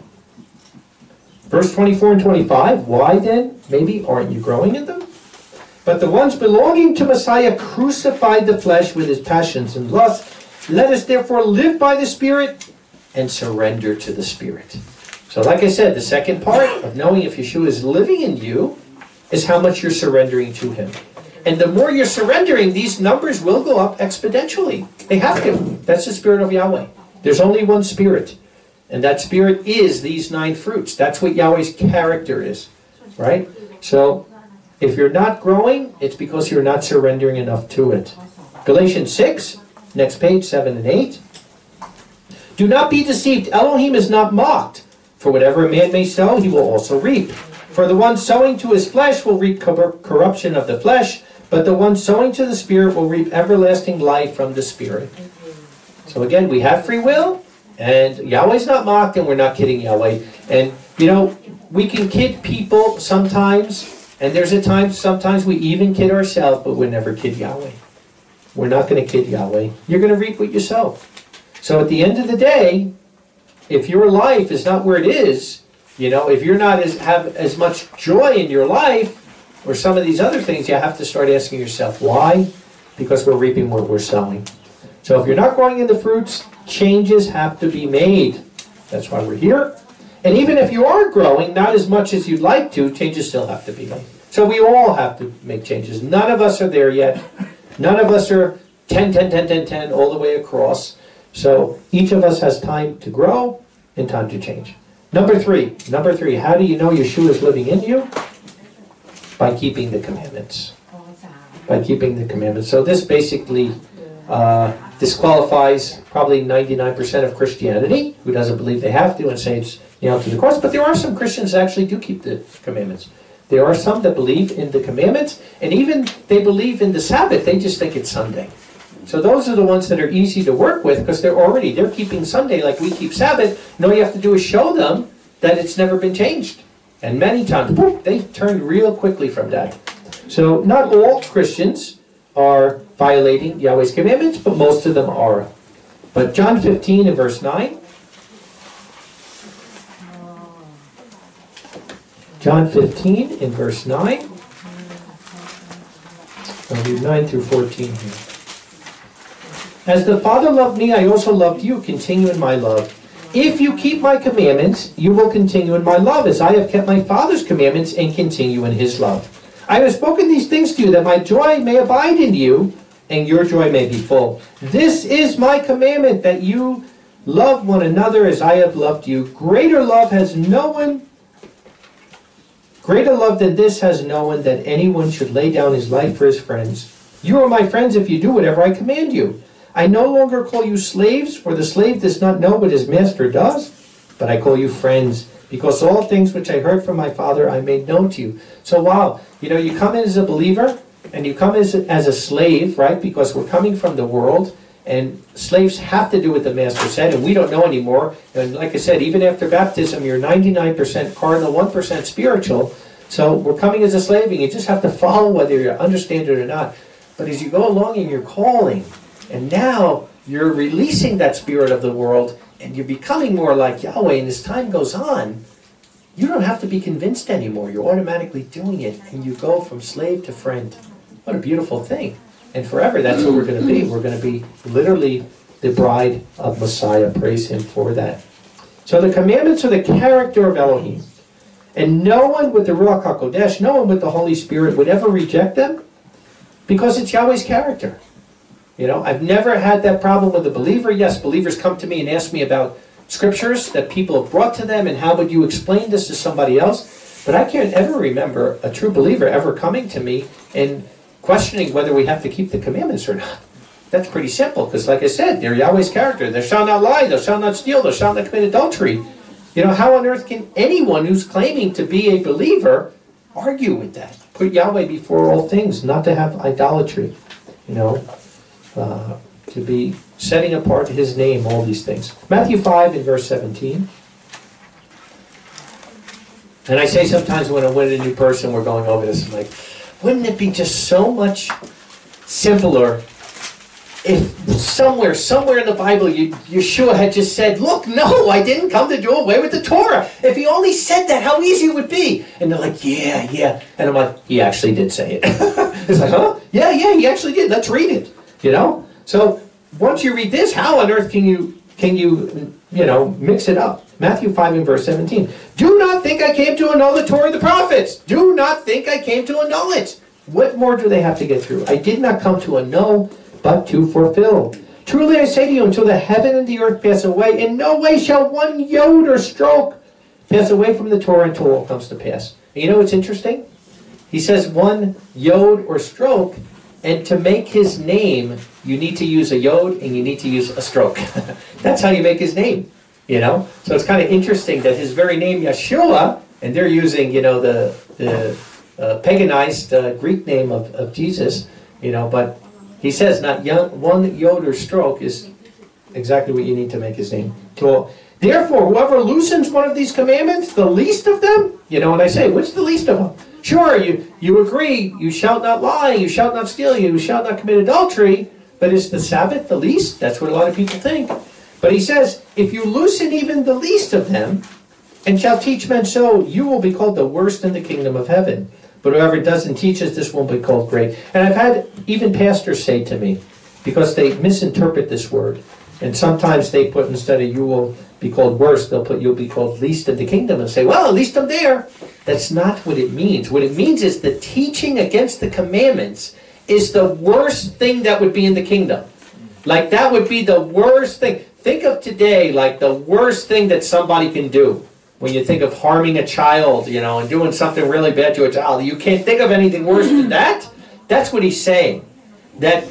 Verse twenty-four and twenty-five, why then, maybe, aren't you growing in them? But the ones belonging to Messiah crucified the flesh with his passions and lusts. Let us therefore live by the Spirit and surrender to the Spirit. So like I said, the second part of knowing if Yeshua is living in you is how much you're surrendering to him. And the more you're surrendering, these numbers will go up exponentially. They have to. That's the Spirit of Yahweh. There's only one Spirit. And that Spirit is these nine fruits. That's what Yahweh's character is. Right? So, if you're not growing, it's because you're not surrendering enough to it. Galatians six, next page, seven and eight. Do not be deceived. Elohim is not mocked. For whatever a man may sow, he will also reap. For the one sowing to his flesh will reap corruption of the flesh, but the one sowing to the Spirit will reap everlasting life from the Spirit. So again, we have free will, and Yahweh's not mocked, and we're not kidding Yahweh. And, you know, we can kid people sometimes, and there's a time, sometimes we even kid ourselves, but we'll never kid Yahweh. We're not going to kid Yahweh. You're going to reap what you sow. So at the end of the day, if your life is not where it is, you know, if you're not as have as much joy in your life, or some of these other things, you have to start asking yourself, why? Because we're reaping what we're sowing. So if you're not growing in the fruits, changes have to be made. That's why we're here. And even if you are growing, not as much as you'd like to, changes still have to be made. So we all have to make changes. None of us are there yet. None of us are ten, ten, ten, ten, ten, all the way across. So each of us has time to grow and time to change. Number three. Number three, how do you know Yeshua is living in you? By keeping the commandments. By keeping the commandments. So this basically uh, disqualifies probably ninety-nine percent of Christianity, who doesn't believe they have to and say it's nailed to the cross. But there are some Christians that actually do keep the commandments. There are some that believe in the commandments, and even they believe in the Sabbath. They just think it's Sunday. So those are the ones that are easy to work with because they're already, they're keeping Sunday like we keep Sabbath. And all you have to do is show them that it's never been changed. And many times, whoop, they turned real quickly from that. So not all Christians are violating Yahweh's commandments, but most of them are. But John fifteen and verse nine. John fifteen in verse nine. I'll read nine through fourteen here. As the Father loved me, I also loved you. Continue in my love. If you keep my commandments, you will continue in my love, as I have kept my Father's commandments and continue in his love. I have spoken these things to you, that my joy may abide in you, and your joy may be full. This is my commandment, that you love one another as I have loved you. Greater love has no one, greater love than this has no one, that anyone should lay down his life for his friends. You are my friends if you do whatever I command you. I no longer call you slaves, for the slave does not know what his master does, but I call you friends, because all things which I heard from my Father I made known to you. So wow, you know, you come in as a believer, and you come as a, as a slave, right? Because we're coming from the world, and slaves have to do what the master said, and we don't know anymore. And like I said, even after baptism, you're ninety-nine percent carnal, one percent spiritual. So we're coming as a slave, and you just have to follow whether you understand it or not. But as you go along in your calling, and now you're releasing that spirit of the world, and you're becoming more like Yahweh, and as time goes on, you don't have to be convinced anymore. You're automatically doing it, and you go from slave to friend. What a beautiful thing. And forever, that's what we're going to be. We're going to be literally the bride of Messiah. Praise him for that. So the commandments are the character of Elohim. And no one with the Ruach HaKodesh, no one with the Holy Spirit would ever reject them, because it's Yahweh's character. You know, I've never had that problem with a believer. Yes, believers come to me and ask me about scriptures that people have brought to them, and how would you explain this to somebody else? But I can't ever remember a true believer ever coming to me and questioning whether we have to keep the commandments or not. That's pretty simple, because like I said, they're Yahweh's character. Thou shalt not lie, thou shalt not steal, thou shalt not commit adultery. You know, how on earth can anyone who's claiming to be a believer argue with that? Put Yahweh before all things, not to have idolatry, you know. Uh, to be setting apart his name, all these things. Matthew five in verse seventeen. And I say sometimes when I'm with a new person, we're going over this, I'm like, wouldn't it be just so much simpler if somewhere, somewhere in the Bible, you, Yeshua had just said, look, no, I didn't come to do away with the Torah. If he only said that, how easy it would be. And they're like, yeah, yeah. And I'm like, he actually did say it. It's like, huh? Yeah, yeah, he actually did. Let's read it. You know? So once you read this, how on earth can you, can you, you know, mix it up? Matthew five and verse seventeen. Do not think I came to annul the Torah of the prophets. Do not think I came to annul it. What more do they have to get through? I did not come to annul, but to fulfill. Truly I say to you, until the heaven and the earth pass away, in no way shall one yod or stroke pass away from the Torah until all comes to pass. And you know what's interesting? He says one yod or stroke, and to make his name, you need to use a yod and you need to use a stroke. That's how you make his name, you know? So it's kind of interesting that his very name, Yeshua, and they're using, you know, the, the uh, paganized uh, Greek name of, of Jesus, you know, but he says not young, one yod or stroke is exactly what you need to make his name. So, therefore, whoever loosens one of these commandments, the least of them, you know what I say, what's the least of them? Sure, you, you agree, you shall not lie, you shall not steal, you shall not commit adultery, but is the Sabbath the least? That's what a lot of people think. But he says, if you loosen even the least of them, and shall teach men so, you will be called the worst in the kingdom of heaven. But whoever doesn't teach us, this won't be called great. And I've had even pastors say to me, because they misinterpret this word, and sometimes they put, instead of you will be called worst, they'll put you'll be called least in the kingdom, and say, well, at least I'm there. That's not what it means. What it means is the teaching against the commandments is the worst thing that would be in the kingdom. Like that would be the worst thing. Think of today like the worst thing that somebody can do. When you think of harming a child, you know, and doing something really bad to a child, you can't think of anything worse than that. That's what he's saying. That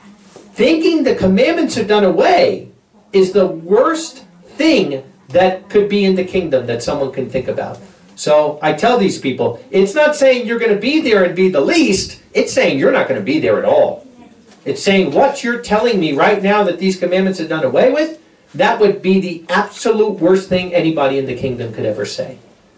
thinking the commandments are done away is the worst thing that could be in the kingdom that someone can think about. So I tell these people, it's not saying you're going to be there and be the least. It's saying you're not going to be there at all. It's saying what you're telling me right now that these commandments are done away with, that would be the absolute worst thing anybody in the kingdom could ever say.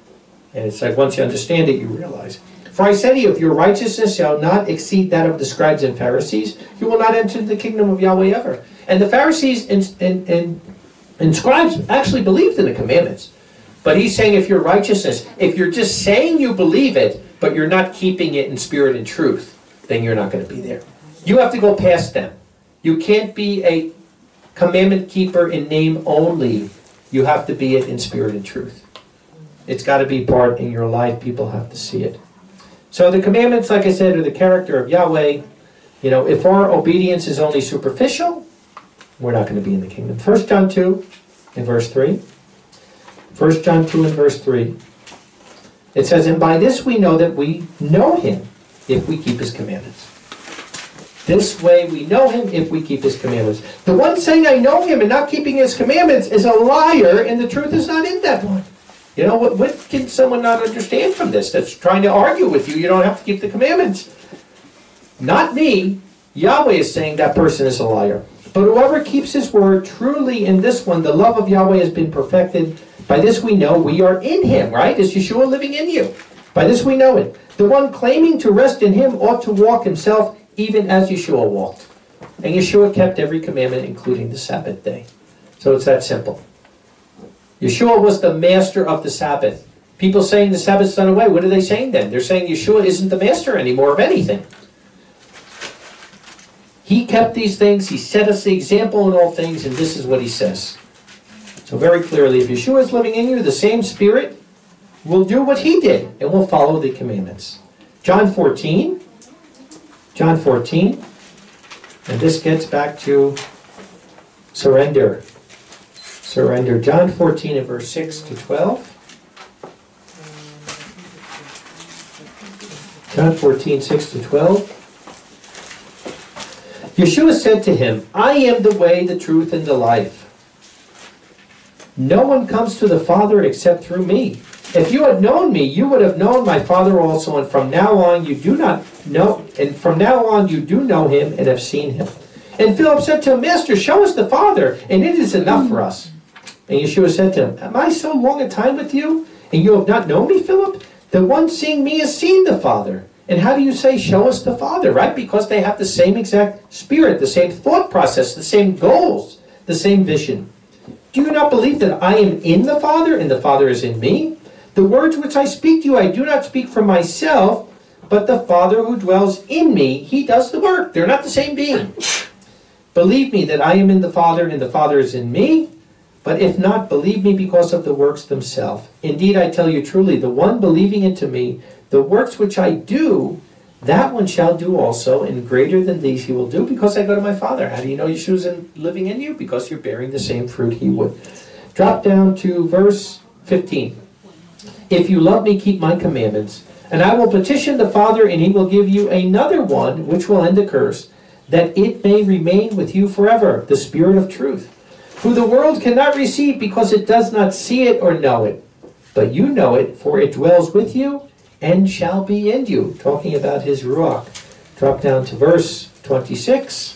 And it's like once you understand it, you realize. For I say to you, if your righteousness shall not exceed that of the scribes and Pharisees, you will not enter the kingdom of Yahweh ever. And the Pharisees and, and, and, and scribes actually believed in the commandments. But he's saying if your righteousness, if you're just saying you believe it, but you're not keeping it in spirit and truth, then you're not going to be there. You have to go past them. You can't be a commandment keeper in name only. you have to be it in spirit and truth. It's got to be part in your life. People have to see it. So the commandments, like I said, are the character of Yahweh. You know, if our obedience is only superficial, we're not going to be in the kingdom. First John two in verse three. First John two in verse three. It says, and by this we know that we know him if we keep his commandments. This way we know him if we keep his commandments. The one saying I know him and not keeping his commandments is a liar, and the truth is not in that one. You know, what, what can someone not understand from this that's trying to argue with you? You don't have to keep the commandments. Not me. Yahweh is saying that person is a liar. But whoever keeps his word, truly in this one, the love of Yahweh has been perfected. By this we know we are in him, right? Is Yeshua living in you? By this we know it. The one claiming to rest in him ought to walk himself even as Yeshua walked. And Yeshua kept every commandment, including the Sabbath day. So it's that simple. Yeshua was the master of the Sabbath. People saying the Sabbath's done away, what are they saying then? They're saying Yeshua isn't the master anymore of anything. He kept these things, he set us the example in all things, and this is what he says. So very clearly, if Yeshua is living in you, the same Spirit will do what he did, and will follow the commandments. John fourteen. John fourteen. And this gets back to surrender. Surrender. John fourteen and verse six to twelve. John fourteen, six to twelve. Yeshua said to him, I am the way, the truth, and the life. No one comes to the Father except through me. If you had known me, you would have known my Father also, and from now on you do not know, and from now on you do know him and have seen him. And Philip said to him, Master, show us the Father, and it is enough for us. And Yeshua said to him, am I so long a time with you, and you have not known me, Philip? The one seeing me has seen the Father. And how do you say, show us the Father, right? Because they have the same exact spirit, the same thought process, the same goals, the same vision. Do you not believe that I am in the Father, and the Father is in me? The words which I speak to you, I do not speak from myself, but the Father who dwells in me, he does the work. They're not the same being. Believe me that I am in the Father, and the Father is in me. But if not, believe me because of the works themselves. Indeed, I tell you truly, the one believing into me, the works which I do, that one shall do also, and greater than these he will do, because I go to my Father. How do you know Yeshua's in, living in you? Because you're bearing the same fruit he would. Drop down to verse fifteen. If you love me, keep my commandments, and I will petition the Father, and he will give you another one, which will end the curse, that it may remain with you forever, the Spirit of truth, who the world cannot receive because it does not see it or know it. But you know it, for it dwells with you and shall be in you. Talking about his Ruach. Drop down to verse twenty-six.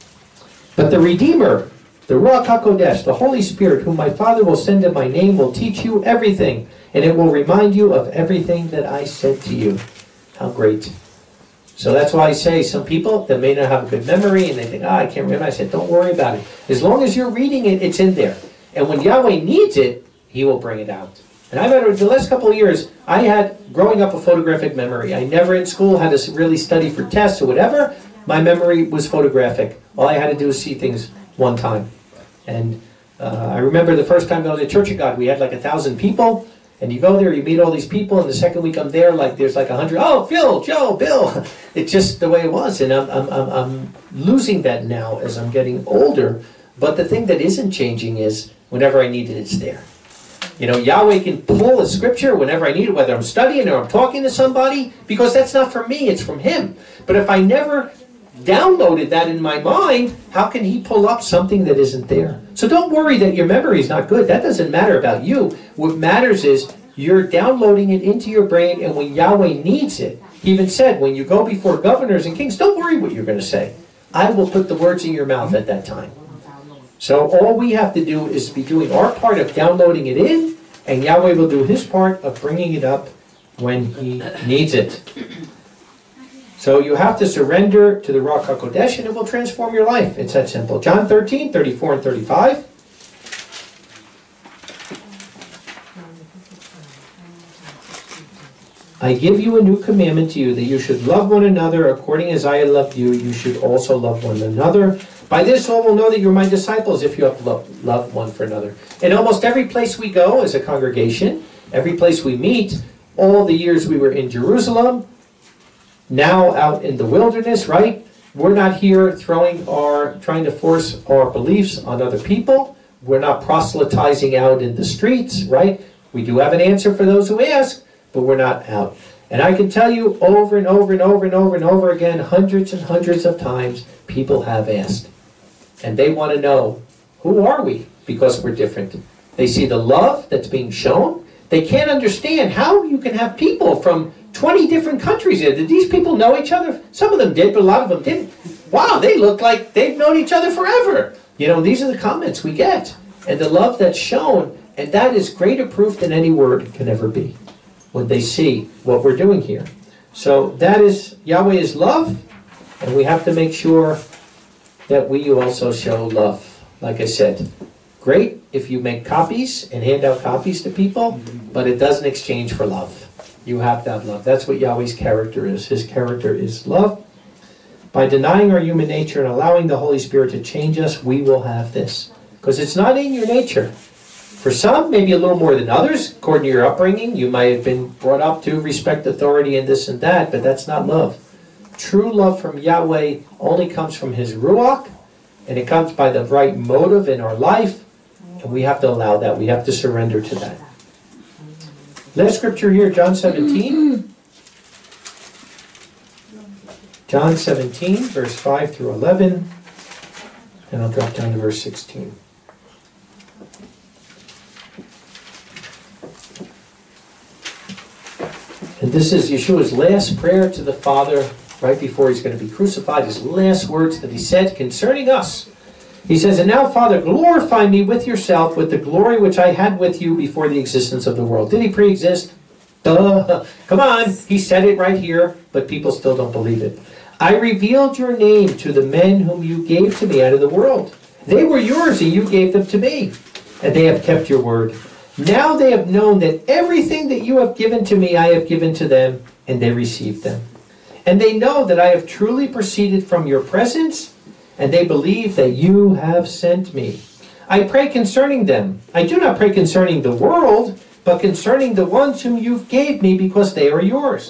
But the Redeemer, the Ruach HaKodesh, the Holy Spirit, whom my Father will send in my name, will teach you everything, and it will remind you of everything that I said to you. How great. So that's why I say some people that may not have a good memory and they think, ah, I can't remember. I said, don't worry about it. As long as you're reading it, it's in there. And when Yahweh needs it, he will bring it out. And I've had, the last couple of years, I had, growing up, a photographic memory. I never in school had to really study for tests or whatever. My memory was photographic. All I had to do was see things one time. And uh, I remember the first time going to the Church of God, we had like a thousand people. And you go there, you meet all these people, and the second week I'm there, like there's like a hundred. Oh, Phil, Joe, Bill. It's just the way it was, and I'm, I'm, I'm, I'm losing that now as I'm getting older. But the thing that isn't changing is whenever I need it, it's there. You know, Yahweh can pull a scripture whenever I need it, whether I'm studying or I'm talking to somebody, because that's not from me, it's from him. But if I never downloaded that in my mind, how can he pull up something that isn't there? So don't worry that your memory is not good. That doesn't matter about you. What matters is you're downloading it into your brain, and when Yahweh needs it, he even said, when you go before governors and kings, don't worry what you're going to say. I will put the words in your mouth at that time. So all we have to do is be doing our part of downloading it in, and Yahweh will do his part of bringing it up when he needs it. So you have to surrender to the Ruach HaKodesh, and it will transform your life. It's that simple. John thirteen, thirty-four and thirty-five. I give you a new commandment to you, that you should love one another according as I have loved you. You should also love one another. By this all will know that you're my disciples if you have love, love one for another. In almost every place we go as a congregation, every place we meet, all the years we were in Jerusalem, now out in the wilderness, right? We're not here throwing our, trying to force our beliefs on other people. We're not proselytizing out in the streets, right? We do have an answer for those who ask, but we're not out. And I can tell you over and over and over and over and over again, hundreds and hundreds of times, people have asked. And they want to know, who are we? Because we're different. They see the love that's being shown. They can't understand how you can have people from twenty different countries here. Did these people know each other? Some of them did, but a lot of them didn't. Wow, they look like they've known each other forever. You know, these are the comments we get. And the love that's shown, and that is greater proof than any word can ever be when they see what we're doing here. So that is, Yahweh is love, and we have to make sure that we also show love. Like I said, great if you make copies and hand out copies to people, but it doesn't exchange for love. You have to have love. That's what Yahweh's character is. His character is love. By denying our human nature and allowing the Holy Spirit to change us, we will have this. Because it's not in your nature. For some, maybe a little more than others, according to your upbringing, you might have been brought up to respect authority and this and that, but that's not love. True love from Yahweh only comes from His Ruach, and it comes by the right motive in our life, and we have to allow that. We have to surrender to that. Last scripture here, John seventeen. John seventeen, verse five through eleven, and I'll drop down to verse sixteen. And this is Yeshua's last prayer to the Father right before He's going to be crucified. His last words that He said concerning us. He says, "And now, Father, glorify me with yourself, with the glory which I had with you before the existence of the world." Did He pre-exist? Duh. Come on. He said it right here, but people still don't believe it. "I revealed your name to the men whom you gave to me out of the world. They were yours, and you gave them to me. And they have kept your word. Now they have known that everything that you have given to me, I have given to them, and they received them. And they know that I have truly proceeded from your presence, and they believe that you have sent me. I pray concerning them. I do not pray concerning the world, but concerning the ones whom you gave me, because they are yours.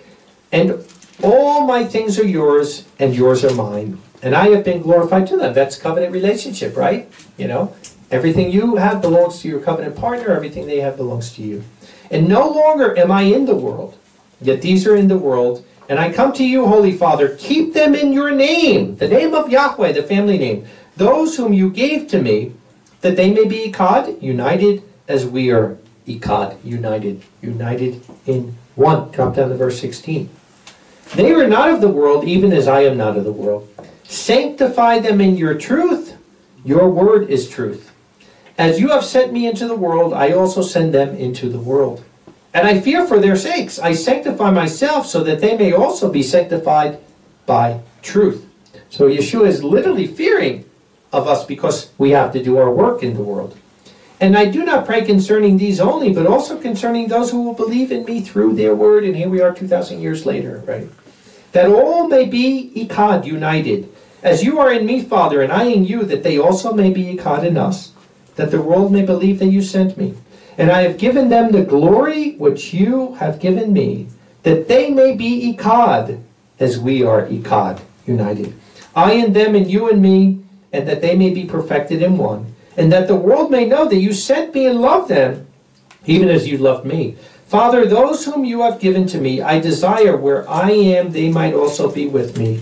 And all my things are yours, and yours are mine. And I have been glorified to them." That's covenant relationship, right? You know, everything you have belongs to your covenant partner. Everything they have belongs to you. "And no longer am I in the world, yet these are in the world. And I come to you, Holy Father, keep them in your name," the name of Yahweh, the family name, "those whom you gave to me, that they may be Echad, united as we are Echad, united, united in one." Drop down to verse sixteen. "They are not of the world, even as I am not of the world. Sanctify them in your truth. Your word is truth. As you have sent me into the world, I also send them into the world. And I fear for their sakes. I sanctify myself so that they may also be sanctified by truth." So Yeshua is literally fearing of us because we have to do our work in the world. "And I do not pray concerning these only, but also concerning those who will believe in me through their word." And here we are two thousand years later, right? "That all may be Echad, united. As you are in me, Father, and I in you, that they also may be Echad in us, that the world may believe that you sent me. And I have given them the glory which you have given me, that they may be Echad, as we are Echad, united. I in them, and you in me, and that they may be perfected in one. And that the world may know that you sent me and loved them, even as you loved me. Father, those whom you have given to me, I desire where I am, they might also be with me,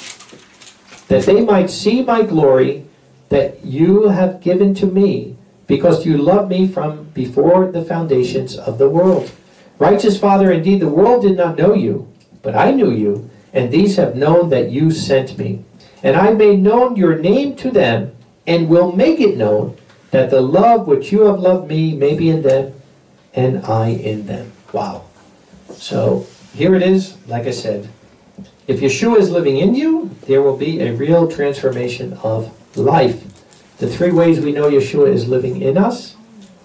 that they might see my glory that you have given to me, because you loved me from before the foundations of the world. Righteous Father, indeed the world did not know you, but I knew you, and these have known that you sent me. And I made known your name to them, and will make it known, that the love which you have loved me may be in them, and I in them." Wow. So here it is, like I said. If Yeshua is living in you, there will be a real transformation of life. The three ways we know Yeshua is living in us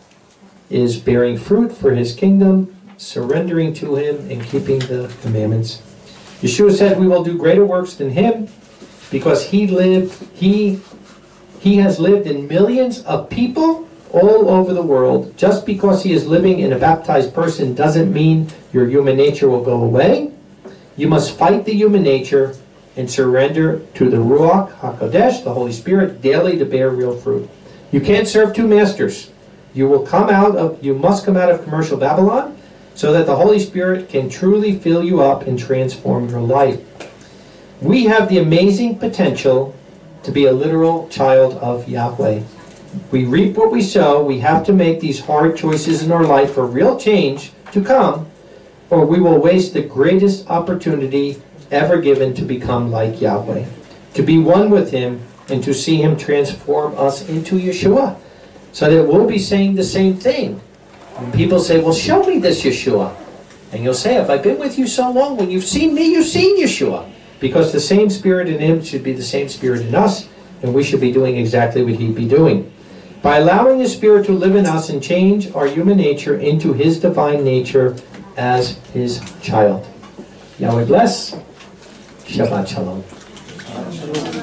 is bearing fruit for His kingdom, surrendering to Him, and keeping the commandments. Yeshua said we will do greater works than Him, because he lived, he, he has lived in millions of people all over the world. Just because he is living in a baptized person doesn't mean your human nature will go away. You must fight the human nature and surrender to the Ruach HaKodesh, the Holy Spirit, daily to bear real fruit. You can't serve two masters. You will come out of, you must come out of commercial Babylon so that the Holy Spirit can truly fill you up and transform your life. We have the amazing potential to be a literal child of Yahweh. We reap what we sow. We have to make these hard choices in our life for real change to come, or we will waste the greatest opportunity ever given to become like Yahweh, to be one with Him, and to see Him transform us into Yeshua, so that we'll be saying the same thing. When people say, well, show me this Yeshua. And you'll say, if I've been with you so long, when you've seen me, you've seen Yeshua. Because the same Spirit in Him should be the same Spirit in us, and we should be doing exactly what He'd be doing. By allowing His Spirit to live in us and change our human nature into His divine nature as His child. Yahweh bless. Shabbat Shalom.